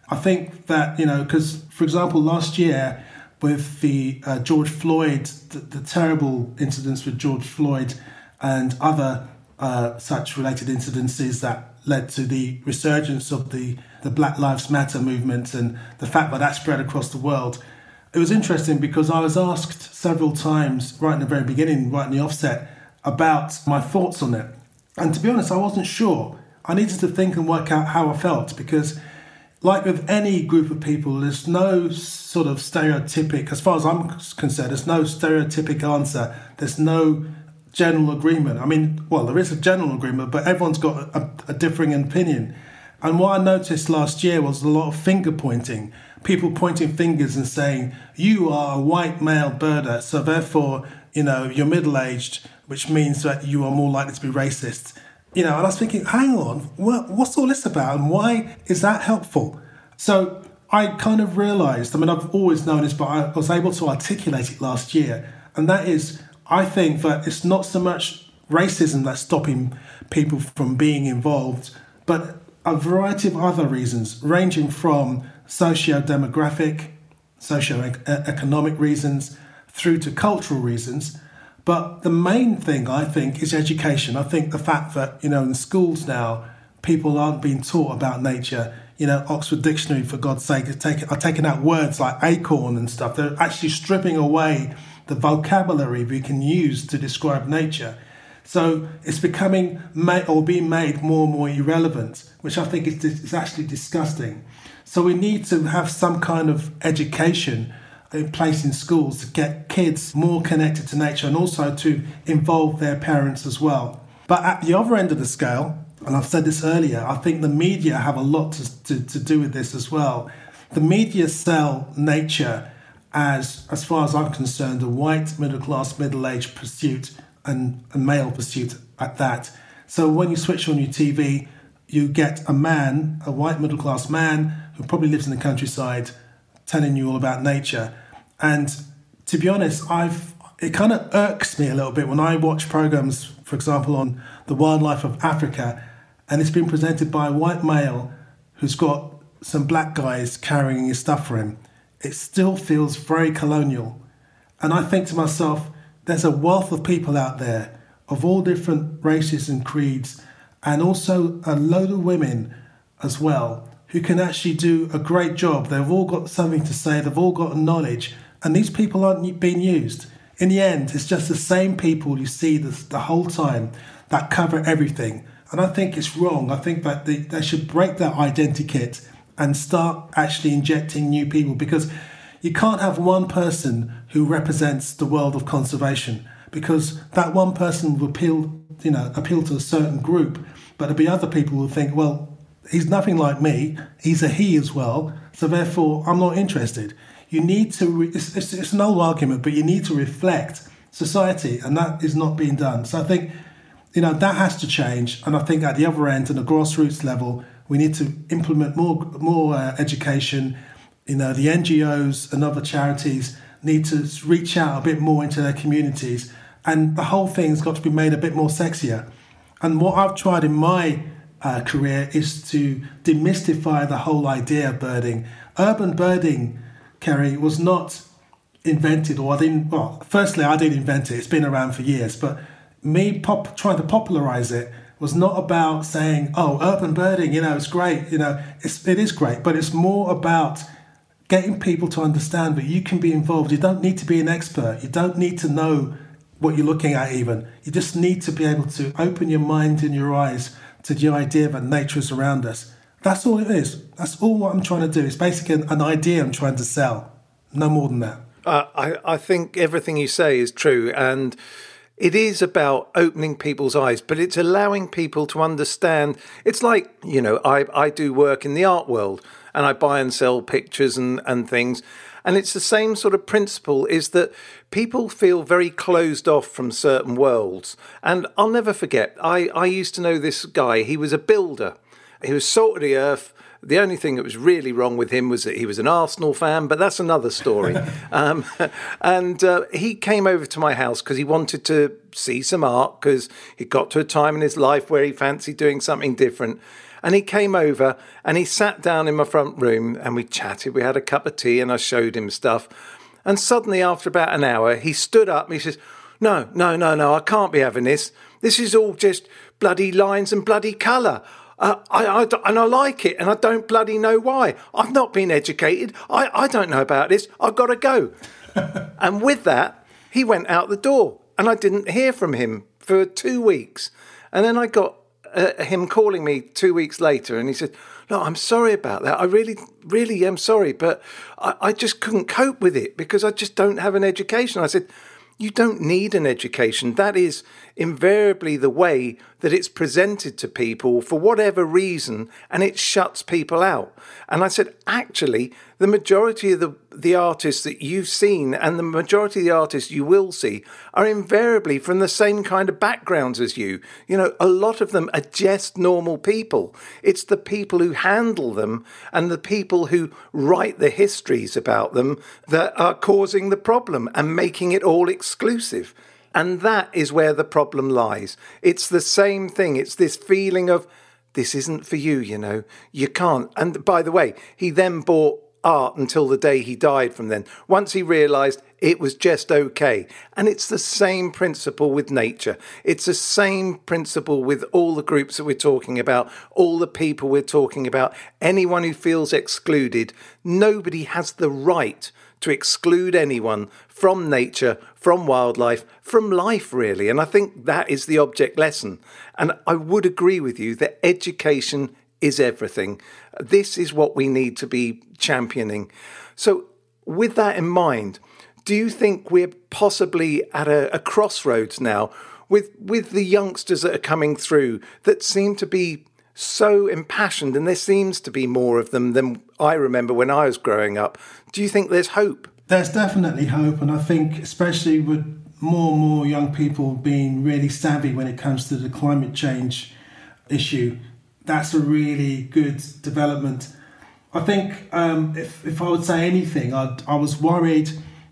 I think that, you know, because, for example, last year with the uh, George Floyd, the, the terrible incidents with George Floyd and other uh, such related incidences that led to the resurgence of the, the Black Lives Matter movement and the fact that that spread across the world. It was interesting because I was asked several times right in the very beginning, right in the offset, about my thoughts on it. And to be honest, I wasn't sure. I needed to think and work out how I felt because, like with any group of people, there's no sort of stereotypic, as far as I'm concerned, there's no stereotypic answer. There's no general agreement. I mean, well, there is a general agreement, but everyone's got a, a differing opinion. And what I noticed last year was a lot of finger pointing, people pointing fingers and saying, you are a white male birder, so therefore, you know, you're middle-aged, which means that you are more likely to be racist. You know, and I was thinking, hang on, what, what's all this about and why is that helpful? So I kind of realised, I mean, I've always known this, but I was able to articulate it last year. And that is, I think that it's not so much racism that's stopping people from being involved, but a variety of other reasons, ranging from socio-demographic, socio-economic reasons, through to cultural reasons. But the main thing, I think, is education. I think the fact that, you know, in schools now, people aren't being taught about nature. You know, Oxford Dictionary, for God's sake, are taking, are taking out words like acorn and stuff. They're actually stripping away the vocabulary we can use to describe nature. So it's becoming made, or being made more and more irrelevant, which I think is, is actually disgusting. So we need to have some kind of education in place in schools to get kids more connected to nature and also to involve their parents as well. But at the other end of the scale, and I've said this earlier, I think the media have a lot to, to, to do with this as well. The media sell nature as, as far as I'm concerned, a white, middle-class, middle-aged pursuit and a male pursuit at that. So when you switch on your T V, you get a man, a white middle-class man who probably lives in the countryside, telling you all about nature. And to be honest, I've it kind of irks me a little bit when I watch programs, for example, on the wildlife of Africa, and it's been presented by a white male who's got some black guys carrying his stuff for him. It still feels very colonial. And I think to myself, there's a wealth of people out there of all different races and creeds, and also a load of women as well, who can actually do a great job. They've all got something to say, they've all got knowledge, and these people aren't being used. In the end, it's just the same people you see this, the whole time that cover everything. And I think it's wrong. I think that they, they should break that identikit and start actually injecting new people, because you can't have one person who represents the world of conservation, because that one person will appeal, you know, appeal to a certain group, but there'll be other people who think, well, he's nothing like me, he's a he as well, so therefore I'm not interested. You need to, re- it's, it's, it's an old argument, but you need to reflect society, and that is not being done. So I think, you know, that has to change, and I think at the other end, at the grassroots level, we need to implement more more uh, education. You know, the N G Os and other charities need to reach out a bit more into their communities, and the whole thing's got to be made a bit more sexier. And what I've tried in my uh, career is to demystify the whole idea of birding. Urban birding, Kerry, was not invented, or I didn't, well, firstly, I didn't invent it. It's been around for years, but me pop, trying to popularize it was not about saying, oh, urban birding, you know, it's great. You know, it's, it is great, but it's more about getting people to understand that you can be involved. You don't need to be an expert. You don't need to know what you're looking at even. You just need to be able to open your mind and your eyes to the idea that nature is around us. That's all it is. That's all what I'm trying to do. It's basically an, an idea I'm trying to sell. No more than that. Uh, I, I think everything you say is true, and it is about opening people's eyes, but it's allowing people to understand. It's like, you know, I, I do work in the art world, and I buy and sell pictures and, and things. And it's the same sort of principle, is that people feel very closed off from certain worlds. And I'll never forget, I, I used to know this guy. He was a builder. He was salt of the earth. The only thing that was really wrong with him was that he was an Arsenal fan, but that's another story. um, and uh, he came over to my house because he wanted to see some art, because he got to a time in his life where he fancied doing something different. And he came over and he sat down in my front room and we chatted. We had a cup of tea and I showed him stuff. And suddenly, after about an hour, he stood up and he says, no, no, no, no, I can't be having this. This is all just bloody lines and bloody colour. Uh, I, I, and I like it, and I don't bloody know why. I've not been educated. I, I don't know about this. I've got to go. And with that, he went out the door, and I didn't hear from him for two weeks. And then I got uh, him calling me two weeks later, and he said, "Look, I'm sorry about that. I really, really am sorry, but I, I just couldn't cope with it because I just don't have an education." I said, "You don't need an education. That is invariably the way that it's presented to people for whatever reason, and it shuts people out." And I said, actually, the majority of the, the artists that you've seen and the majority of the artists you will see are invariably from the same kind of backgrounds as you. You know, a lot of them are just normal people. It's the people who handle them and the people who write the histories about them that are causing the problem and making it all exclusive. And that is where the problem lies. It's the same thing. It's this feeling of, this isn't for you, you know. You can't. And by the way, he then bought art until the day he died from then. Once he realised it was just okay. And it's the same principle with nature. It's the same principle with all the groups that we're talking about, all the people we're talking about, anyone who feels excluded. Nobody has the right to exclude anyone from nature, from wildlife, from life, really. And I think that is the object lesson. And I would agree with you that education is everything. This is what we need to be championing. So with that in mind, do you think we're possibly at a, a crossroads now with, with the youngsters that are coming through that seem to be so impassioned, and there seems to be more of them than I remember when I was growing up? Do you think there's hope? There's definitely hope, and I think especially with more and more young people being really savvy when it comes to the climate change issue, that's a really good development. I think um, if, if I would say anything, I'd, I was worried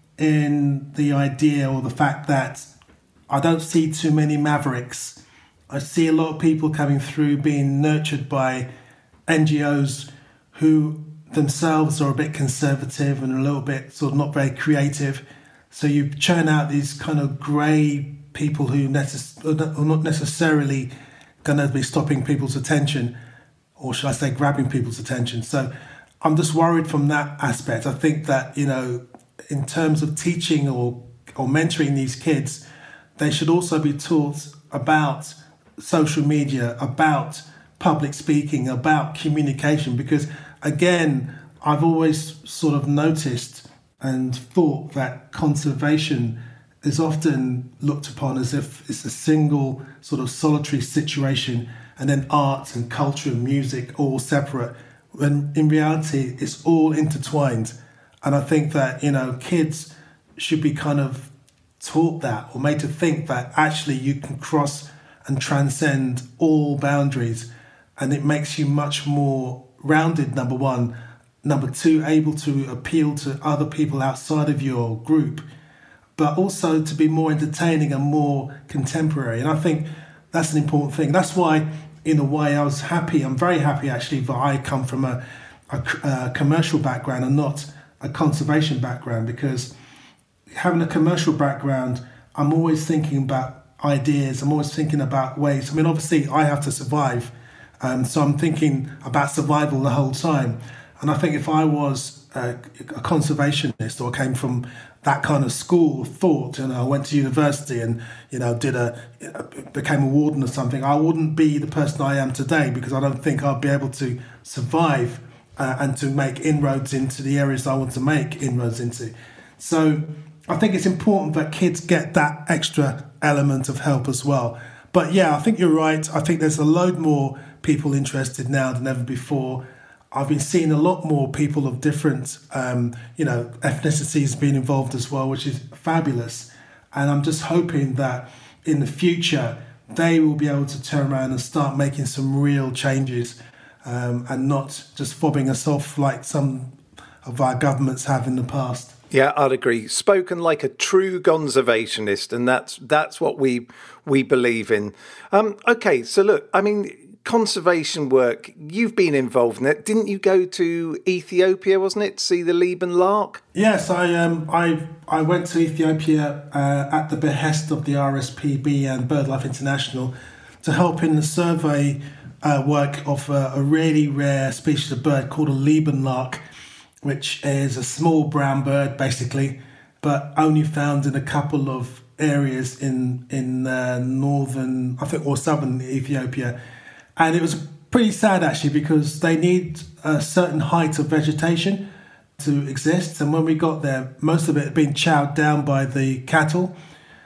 in the idea or the fact that I don't see too many mavericks. I see a lot of people coming through being nurtured by N G Os who themselves are a bit conservative and a little bit sort of not very creative. So you churn out these kind of grey people who necess- are not necessarily going to be stopping people's attention, or should I say grabbing people's attention. So I'm just worried from that aspect. I think that, you know, in terms of teaching or, or mentoring these kids, they should also be taught about social media, about public speaking, about communication, because again, I've always sort of noticed and thought that conservation is often looked upon as if it's a single sort of solitary situation, and then art and culture and music all separate, when in reality it's all intertwined. And I think that, you know, kids should be kind of taught that, or made to think that actually you can cross and transcend all boundaries, and it makes you much more rounded, number one. Number two, able to appeal to other people outside of your group, but also to be more entertaining and more contemporary. And I think that's an important thing. That's why, in a way, I was happy. I'm very happy, actually, that I come from a, a, a commercial background and not a conservation background, because having a commercial background, I'm always thinking about ideas. I'm always thinking about ways. I mean, obviously, I have to survive. Um, so I'm thinking about survival the whole time. And I think if I was a, a conservationist, or came from that kind of school of thought, and I went to university and, you know, did a, became a warden or something, I wouldn't be the person I am today, because I don't think I'd be able to survive uh, and to make inroads into the areas I want to make inroads into. So I think it's important that kids get that extra element of help as well. But yeah, I think you're right. I think there's a load more people interested now than ever before. I've been seeing a lot more people of different, um, you know, ethnicities being involved as well, which is fabulous. And I'm just hoping that in the future, they will be able to turn around and start making some real changes, um, and not just fobbing us off like some of our governments have in the past. Yeah, I'd agree. Spoken like a true conservationist, and that's that's what we we believe in. Um, okay, so look, I mean, conservation work, you've been involved in it. Didn't you go to Ethiopia, wasn't it, to see the Leban lark? Yes, I um, I I went to Ethiopia uh, at the behest of the R S P B and BirdLife International to help in the survey uh, work of uh, a really rare species of bird called a Leban lark, which is a small brown bird, basically, but only found in a couple of areas in in uh, northern, I think, or southern Ethiopia. And it was pretty sad, actually, because they need a certain height of vegetation to exist. And when we got there, most of it had been chowed down by the cattle.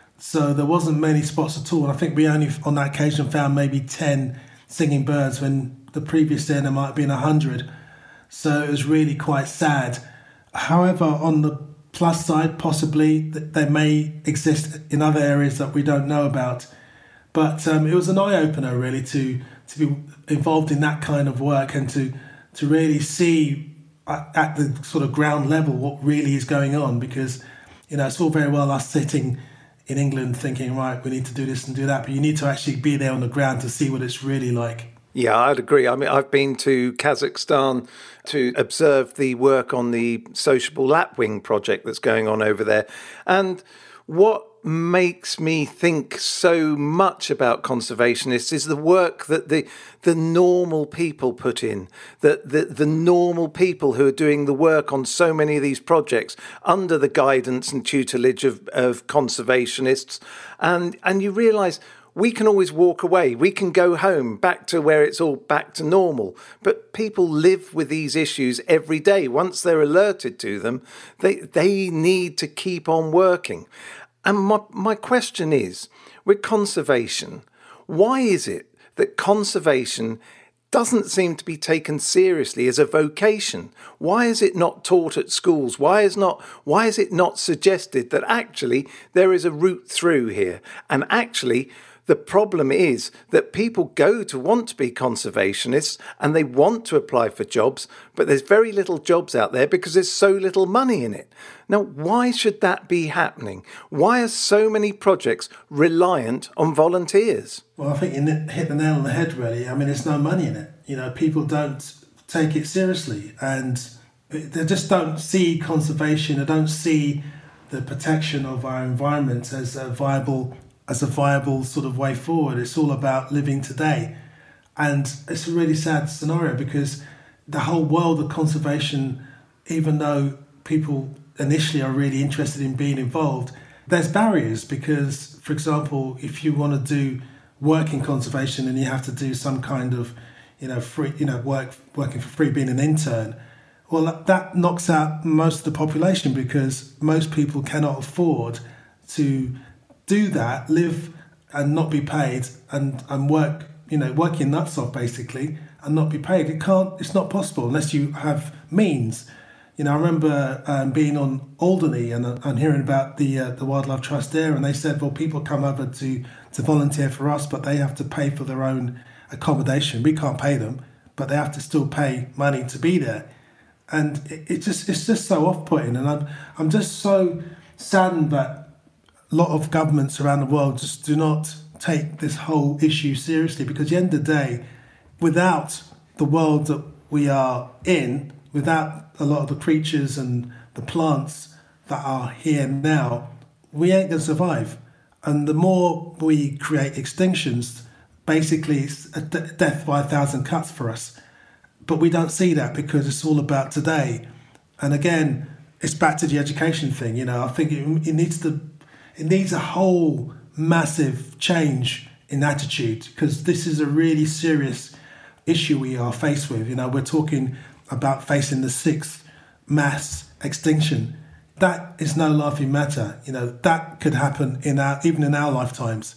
So there wasn't many spots at all. And I think we only, on that occasion, found maybe ten singing birds when the previous year there might have been one hundred. So it was really quite sad. However, on the plus side, possibly they may exist in other areas that we don't know about. But um, it was an eye-opener, really, to to be involved in that kind of work and to to really see at, at the sort of ground level what really is going on. Because, you know, it's all very well us sitting in England thinking, right, we need to do this and do that, but you need to actually be there on the ground to see what it's really like. Yeah, I'd agree. I mean, I've been to Kazakhstan to observe the work on the sociable lapwing project that's going on over there. And what makes me think so much about conservationists is the work that the the normal people put in, that the, the normal people who are doing the work on so many of these projects under the guidance and tutelage of, of conservationists. And, and you realise we can always walk away. We can go home back to where it's all back to normal. But people live with these issues every day. Once they're alerted to them, they they need to keep on working. And my, my question is, with conservation, why is it that conservation doesn't seem to be taken seriously as a vocation? Why is it not taught at schools? Why is not why is it not suggested that actually there is a route through here? And actually, the problem is that people go to want to be conservationists and they want to apply for jobs, but there's very little jobs out there because there's so little money in it. Now, why should that be happening? Why are so many projects reliant on volunteers? Well, I think you hit the nail on the head, really. I mean, there's no money in it. You know, people don't take it seriously and they just don't see conservation. They don't see the protection of our environment as a viable as a viable sort of way forward. It's all about living today. And it's a really sad scenario because the whole world of conservation, even though people initially are really interested in being involved, there's barriers because, for example, if you want to do work in conservation and you have to do some kind of, you know, free, you know, work working for free, being an intern, well, that knocks out most of the population because most people cannot afford to do that, live and not be paid and, and work, you know, work your nuts off basically and not be paid. It can't, it's not possible unless you have means. You know, I remember um, being on Alderney and, uh, and hearing about the uh, the Wildlife Trust there, and they said, well, people come over to, to volunteer for us, but they have to pay for their own accommodation. We can't pay them, but they have to still pay money to be there. And it, it just it's just so off-putting, and I'm I'm just so saddened that a lot of governments around the world just do not take this whole issue seriously, because at the end of the day, without the world that we are in, without a lot of the creatures and the plants that are here now, we ain't going to survive. And the more we create extinctions, basically it's a de- death by a thousand cuts for us. But we don't see that because it's all about today. And again, it's back to the education thing. You know, I think it, it needs to It needs a whole massive change in attitude, because this is a really serious issue we are faced with. You know, we're talking about facing the sixth mass extinction. That is no laughing matter. You know, that could happen in our even in our lifetimes.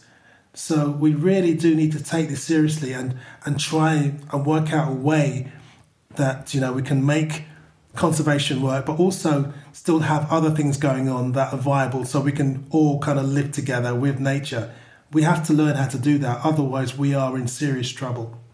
So we really do need to take this seriously and and try and work out a way that, you know, we can make conservation work, but also still have other things going on that are viable, so we can all kind of live together with nature. We have to learn how to do that, otherwise we are in serious trouble.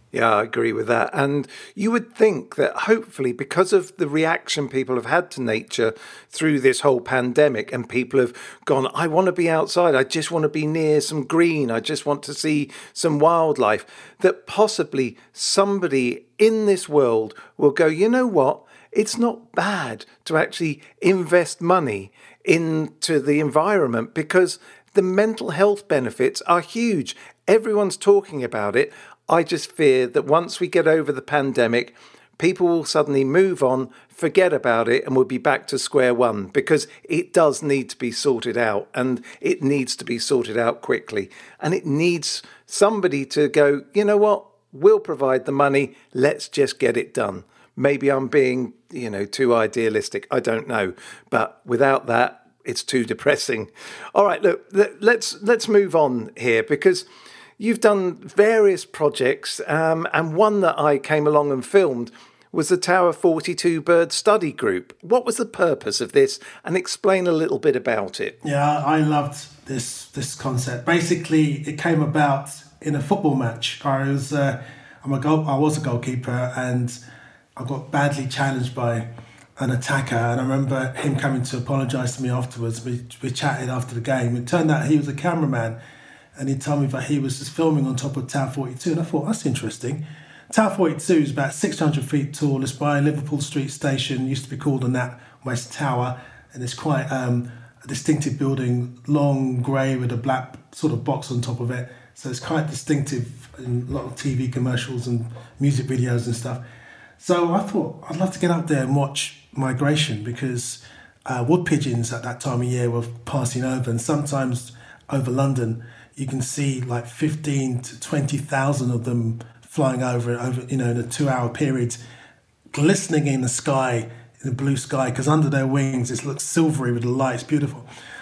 Yeah, I agree with that. And you would think that hopefully because of the reaction people have had to nature through this whole pandemic, and people have gone, I want to be outside, I just want to be near some green, I just want to see some wildlife, that possibly somebody in this world will go, you know what, it's not bad to actually invest money into the environment, because the mental health benefits are huge. Everyone's talking about it. I just fear that once we get over the pandemic, people will suddenly move on, forget about it, and we'll be back to square one, because it does need to be sorted out, and it needs to be sorted out quickly. And it needs somebody to go, you know what, we'll provide the money, let's just get it done. Maybe I'm being, you know, too idealistic, I don't know. But without that, it's too depressing. All right, look, let's let's move on here, because you've done various projects, um, and one that I came along and filmed was the Tower forty-two Bird Study Group. What was the purpose of this? And explain a little bit about it. Yeah, I loved this this concept. Basically, it came about in a football match. I was uh, I'm a goal, I was a goalkeeper, and I got badly challenged by an attacker. And I remember him coming to apologise to me afterwards. We we chatted after the game. It turned out he was a cameraman. And he told me that he was just filming on top of Tower forty-two. And I thought, that's interesting. Tower forty-two is about six hundred feet tall. It's by Liverpool Street Station. It used to be called the Nat West Tower. And it's quite um, a distinctive building, long grey with a black sort of box on top of it. So it's quite distinctive in a lot of T V commercials and music videos and stuff. So I thought, I'd love to get up there and watch migration, because uh, wood pigeons at that time of year were passing over. And sometimes over London, you can see like fifteen to twenty thousand of them flying over, over, you know, in a two-hour period, glistening in the sky, in the blue sky, because under their wings it looks silvery with the light. It's beautiful.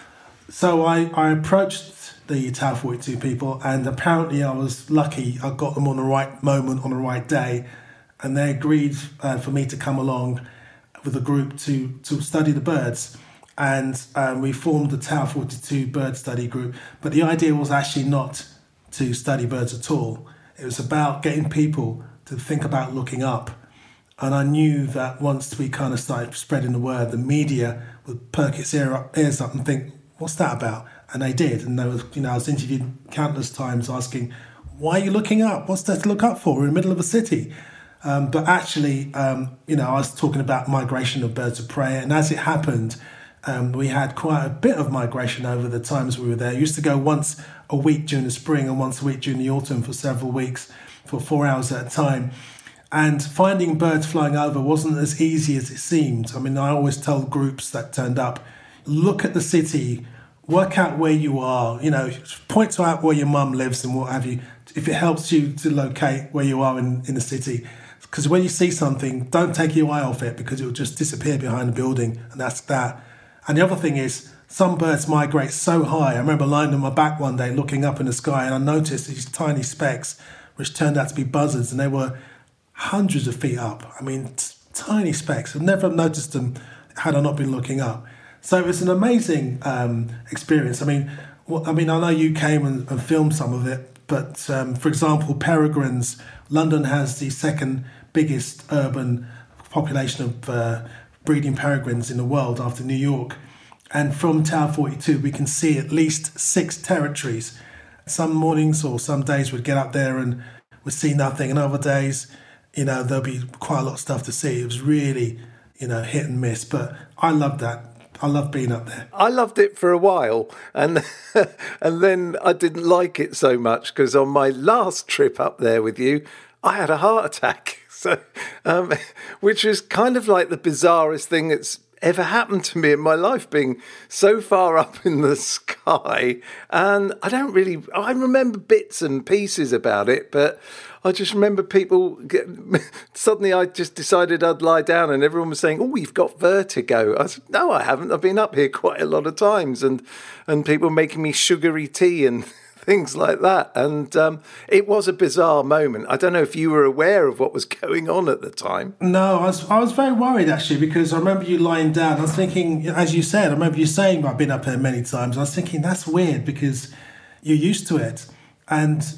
So I, I approached the Tower forty-two people, and apparently I was lucky. I got them on the right moment, on the right day, and they agreed uh, for me to come along with a group to to study the birds. And um, we formed the Tower forty-two Bird Study Group. But the idea was actually not to study birds at all. It was about getting people to think about looking up. And I knew that once we kind of started spreading the word, the media would perk its ear up, ears up and think, what's that about? And they did. And there was, you know, I was interviewed countless times asking, why are you looking up? What's there to look up for? We're in the middle of a city. Um, but actually, um, you know, I was talking about migration of birds of prey. And as it happened, Um, we had quite a bit of migration over the times we were there. We used to go once a week during the spring and once a week during the autumn for several weeks for four hours at a time. And finding birds flying over wasn't as easy as it seemed. I mean, I always tell groups that turned up, look at the city, work out where you are, you know, point out where your mum lives and what have you, if it helps you to locate where you are in, in the city. Because when you see something, don't take your eye off it, because it will just disappear behind the building, and that's that. And the other thing is, some birds migrate so high. I remember lying on my back one day looking up in the sky, and I noticed these tiny specks, which turned out to be buzzards, and they were hundreds of feet up. I mean, t- tiny specks. I've never noticed them had I not been looking up. So it was an amazing um, experience. I mean, well, I mean, I know you came and, and filmed some of it, but um, for example, peregrines. London has the second biggest urban population of uh, breeding peregrines in the world after New York. And from Tower forty-two, we can see at least six territories. Some mornings or some days we'd get up there and we'd see nothing. And other days, you know, there'll be quite a lot of stuff to see. It was really, you know, hit and miss. But I loved that. I loved being up there. I loved it for a while, and and then I didn't like it so much, because on my last trip up there with you, I had a heart attack. So, um, which is kind of like the bizarrest thing that's ever happened to me in my life, being so far up in the sky. And I don't really, I remember bits and pieces about it, but I just remember people, get, suddenly I just decided I'd lie down, and everyone was saying, oh, you've got vertigo. I said, no, I haven't. I've been up here quite a lot of times, and, and people making me sugary tea and things like that. And um, it was a bizarre moment. I don't know if you were aware of what was going on at the time. No, I was I was very worried, actually, because I remember you lying down. I was thinking, as you said, I remember you saying, I've been up here many times. I was thinking, that's weird, because you're used to it. And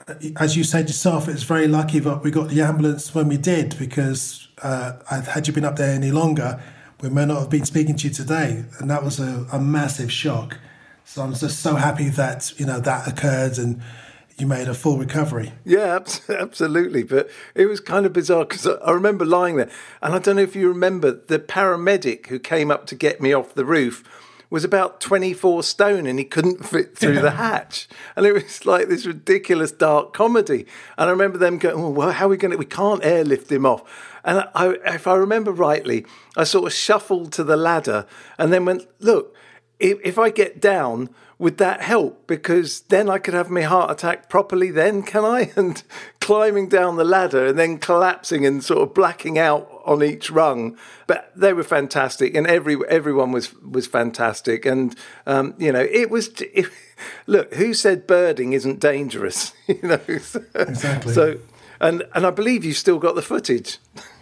as you said yourself, it's very lucky that we got the ambulance when we did, because uh, had you been up there any longer, we may not have been speaking to you today. And that was a, a massive shock. So I'm just so happy that, you know, that occurred and you made a full recovery. Yeah, absolutely. But it was kind of bizarre because I remember lying there, and I don't know if you remember, the paramedic who came up to get me off the roof was about twenty-four stone and he couldn't fit through yeah. the hatch. And it was like this ridiculous dark comedy. And I remember them going, oh, well, how are we going to, we can't airlift him off. And I, if I remember rightly, I sort of shuffled to the ladder and then went, look, if, if I get down, would that help? Because then I could have my heart attack properly then, can I? And climbing down the ladder and then collapsing and sort of blacking out on each rung. But they were fantastic, and every everyone was was fantastic. And, um, you know, it was... It, look, who said birding isn't dangerous? you know, Exactly. So, and, and I believe you've still got the footage.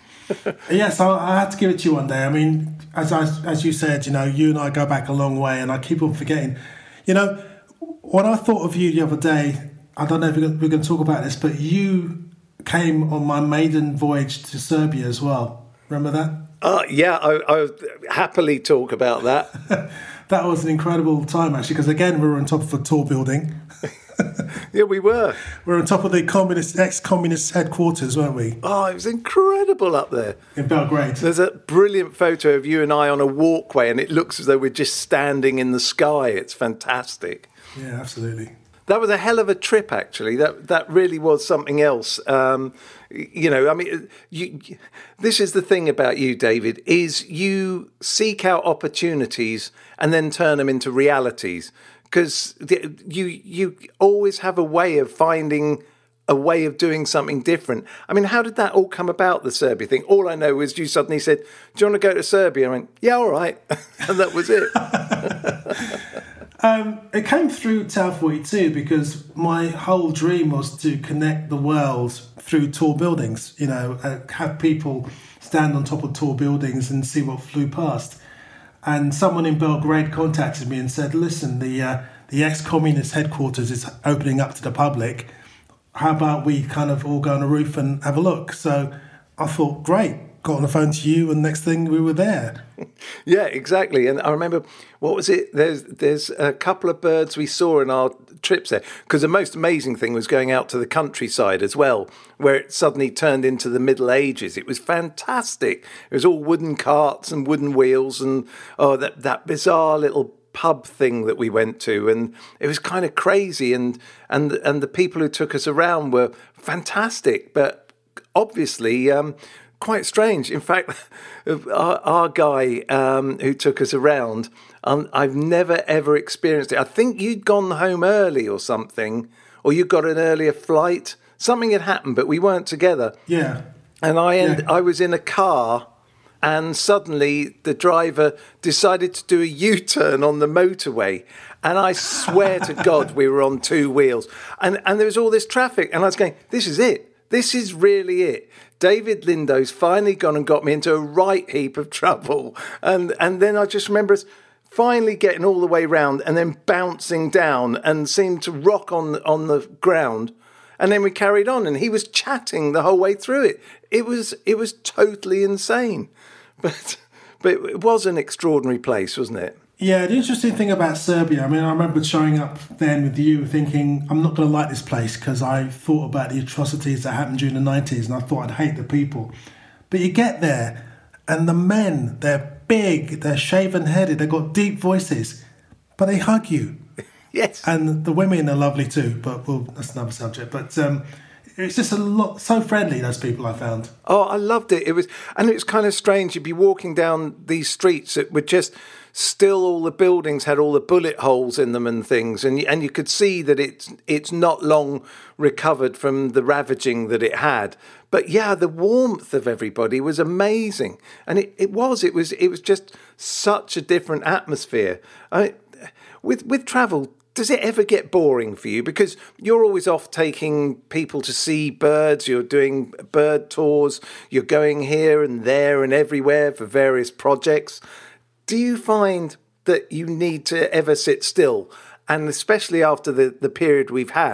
Yes, I, I had to give it to you one day. I mean, as I, as you said, you know, you and I go back a long way, and I keep on forgetting. You know, when I thought of you the other day, I don't know if we're going to talk about this, but you came on my maiden voyage to Serbia as well. Remember that? Uh, yeah, I, I would happily talk about that. That was an incredible time, actually, because, again, we were on top of a tall building. Yeah, we were. We were on top of the communist, ex-communist headquarters, weren't we? Oh, it was incredible up there. In Belgrade. There's a brilliant photo of you and I on a walkway, and it looks as though we're just standing in the sky. It's fantastic. Yeah, absolutely. That was a hell of a trip, actually. That that really was something else. Um, you know, I mean, you, this is the thing about you, David, is you seek out opportunities and then turn them into realities. Because you you always have a way of finding a way of doing something different. I mean, how did that all come about, the Serbia thing? All I know is you suddenly said, do you want to go to Serbia? I went, yeah, all right. And that was it. um, it came through Tower forty-two because my whole dream was to connect the world through tall buildings, you know, uh, have people stand on top of tall buildings and see what flew past. And someone in Belgrade contacted me and said, listen, the uh, the ex-communist headquarters is opening up to the public. How about we kind of all go on a roof and have a look? So I thought, great, got on the phone to you, and next thing we were there. Yeah, exactly. And I remember, what was it? There's there's a couple of birds we saw in our trips there. Because the most amazing thing was going out to the countryside as well, where it suddenly turned into the Middle Ages. It was fantastic. It was all wooden carts and wooden wheels and oh, that, that bizarre little pub thing that we went to, and it was kind of crazy, and and and the people who took us around were fantastic, but obviously um, quite strange. In fact, our, our guy um, who took us around, um, I've never ever experienced it. I think you'd gone home early or something, or you got an earlier flight. Something had happened, but we weren't together. Yeah, and I end, yeah. I was in a car. And suddenly the driver decided to do a U-turn on the motorway. And I swear to God, we were on two wheels. And and there was all this traffic. And I was going, this is it. This is really it. David Lindo's finally gone and got me into a right heap of trouble. And, and then I just remember us finally getting all the way round and then bouncing down and seemed to rock on on the ground. And then we carried on, and he was chatting the whole way through it. It was it was totally insane, but but it was an extraordinary place, wasn't it? Yeah, the interesting thing about Serbia, I mean, I remember showing up then with you thinking, I'm not going to like this place because I thought about the atrocities that happened during the nineties, and I thought I'd hate the people. But you get there, and the men, they're big, they're shaven-headed, they've got deep voices, but they hug you. Yes. And the women are lovely too, but well, that's another subject. But um, it's just a lot, so friendly, those people I found. Oh, I loved it. It was, and it was kind of strange. You'd be walking down these streets that were just still, all the buildings had all the bullet holes in them and things, and and you could see that it's it's not long recovered from the ravaging that it had. But yeah, the warmth of everybody was amazing, and it, it was it was it was just such a different atmosphere. I, with with travel. Does it ever get boring for you? Because you're always off taking people to see birds, you're doing bird tours, you're going here and there and everywhere for various projects. Do you find that you need to ever sit still? And especially after the, the period we've had,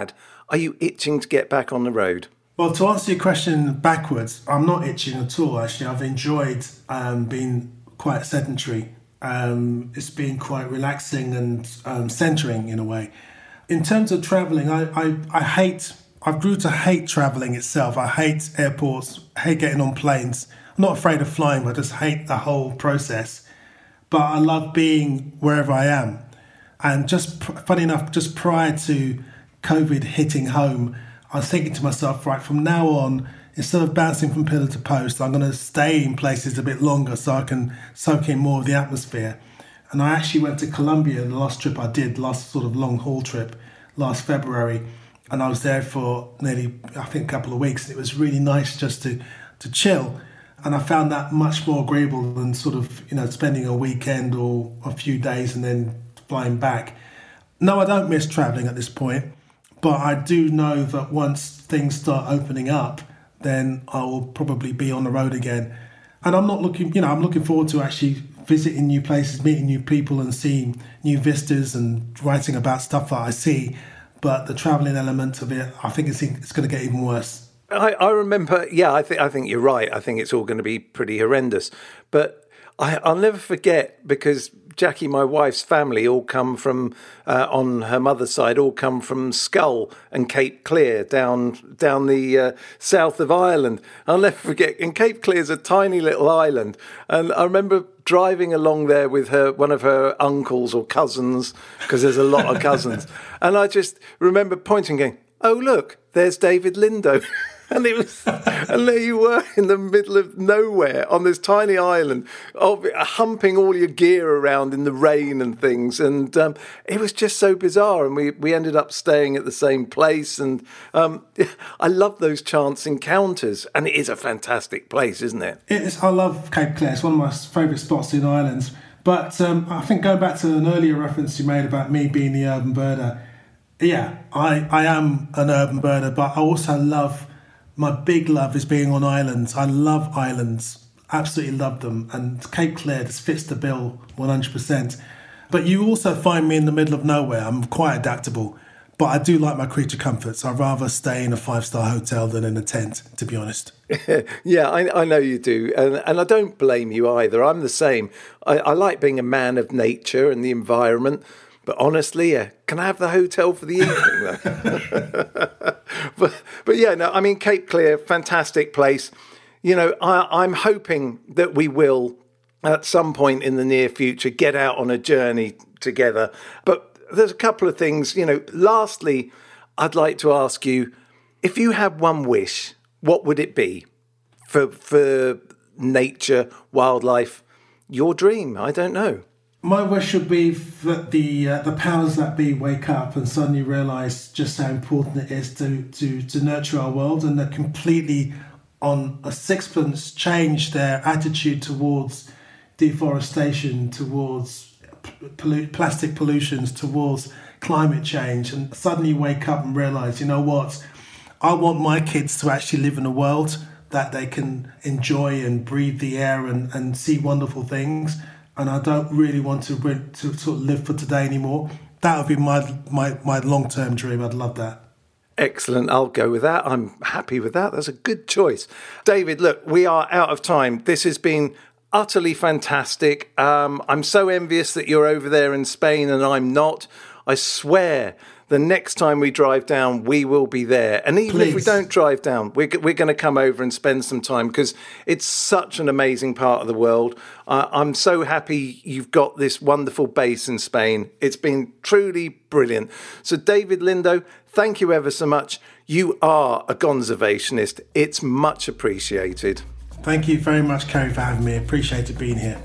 Are you itching to get back on the road? Well, to answer your question backwards, I'm not itching at all, actually. I've enjoyed um, being quite sedentary. Um, it's been quite relaxing and um, centering in a way. In terms of travelling, I, I, I hate, I've grew to hate travelling itself. I hate airports, I hate getting on planes. I'm not afraid of flying, but I just hate the whole process. But I love being wherever I am. And just, funny enough, just prior to COVID hitting home, I was thinking to myself, right, from now on, instead of bouncing from pillar to post, I'm going to stay in places a bit longer so I can soak in more of the atmosphere. And I actually went to Colombia, the last trip I did, last sort of long haul trip, last February. And I was there for nearly, I think, a couple of weeks. It was really nice just to, to chill. And I found that much more agreeable than sort of, you know, spending a weekend or a few days and then flying back. No, I don't miss travelling at this point, but I do know that once things start opening up, then I will probably be on the road again. And I'm not looking, you know, I'm looking forward to actually visiting new places, meeting new people and seeing new vistas and writing about stuff that I see. But the travelling element of it, I think it's, it's going to get even worse. I, I remember, yeah, I think I think you're right. I think it's all going to be pretty horrendous. But I, I'll never forget, because Jackie, my wife's family, all come from, uh, on her mother's side, all come from Skull and Cape Clear down down the uh, south of Ireland. I'll never forget, and Cape Clear's a tiny little island. And I remember driving along there with her, one of her uncles or cousins, because there's a lot of cousins. And I just remember pointing and going, oh, look, there's David Lindo. And it was, and there you were in the middle of nowhere on this tiny island, of humping all your gear around in the rain and things, and um, it was just so bizarre. And we, we ended up staying at the same place, and um, I love those chance encounters. And it is a fantastic place, isn't it? It is. I love Cape Clear. It's one of my favourite spots in Ireland. But um, I think going back to an earlier reference you made about me being the urban birder, yeah, I, I am an urban birder, but I also love. My big love is being on islands. I love islands, absolutely love them. And Cape Clear just fits the bill one hundred percent. But you also find me in the middle of nowhere. I'm quite adaptable, but I do like my creature comforts. I'd rather stay in a five-star hotel than in a tent, to be honest. Yeah, I, I know you do. And, and I don't blame you either. I'm the same. I, I like being a man of nature and the environment. But honestly, yeah, can I have the hotel for the evening, though? but, but yeah, no, I mean, Cape Clear, fantastic place. You know, I, I'm hoping that we will, at some point in the near future, get out on a journey together. But there's a couple of things, you know. Lastly, I'd like to ask you, if you had one wish, what would it be for for nature, wildlife, your dream? I don't know. My wish would be that the uh, the powers that be wake up and suddenly realise just how important it is to, to, to nurture our world, and that completely on a sixpence change their attitude towards deforestation, towards pollu- plastic pollutions, towards climate change, and suddenly wake up and realise, you know what, I want my kids to actually live in a world that they can enjoy and breathe the air and, and see wonderful things. And I don't really want to, to sort of live for today anymore. That would be my, my, my long-term dream. I'd love that. Excellent. I'll go with that. I'm happy with that. That's a good choice. David, look, we are out of time. This has been utterly fantastic. Um, I'm so envious that you're over there in Spain and I'm not. I swear the next time we drive down, we will be there. And even Please. If we don't drive down, we're, we're going to come over and spend some time, because it's such an amazing part of the world. Uh, I'm so happy you've got this wonderful base in Spain. It's been truly brilliant. So, David Lindo, thank you ever so much. You are a conservationist. It's much appreciated. Thank you very much, Kerry, for having me. Appreciated being here.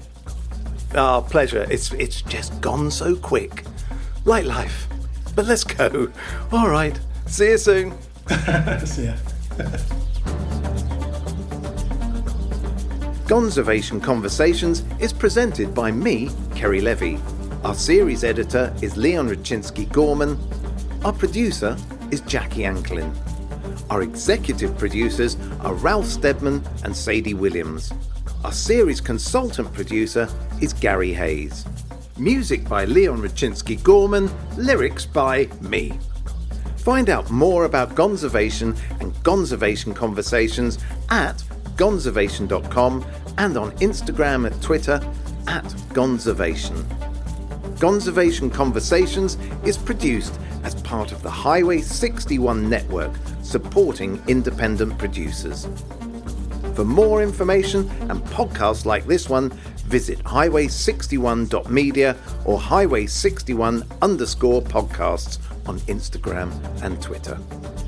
Ah, pleasure. It's it's just gone so quick. Like life. But let's go. All right. See you soon. See ya. Conservation Conversations is presented by me, Kerry Levy. Our series editor is Leon Raczynski-Gorman. Our producer is Jackie Anklin. Our executive producers are Ralph Steadman and Sadie Williams. Our series consultant producer is Gary Hayes. Music by Leon Raczynski-Gorman, lyrics by me. Find out more about Gonservation and Gonservation Conversations at gonservation dot com and on Instagram and Twitter at Gonservation. Gonservation Conversations is produced as part of the Highway sixty-one network, supporting independent producers. For more information and podcasts like this one, visit highway sixty-one dot media or highway sixty-one underscore podcasts on Instagram and Twitter.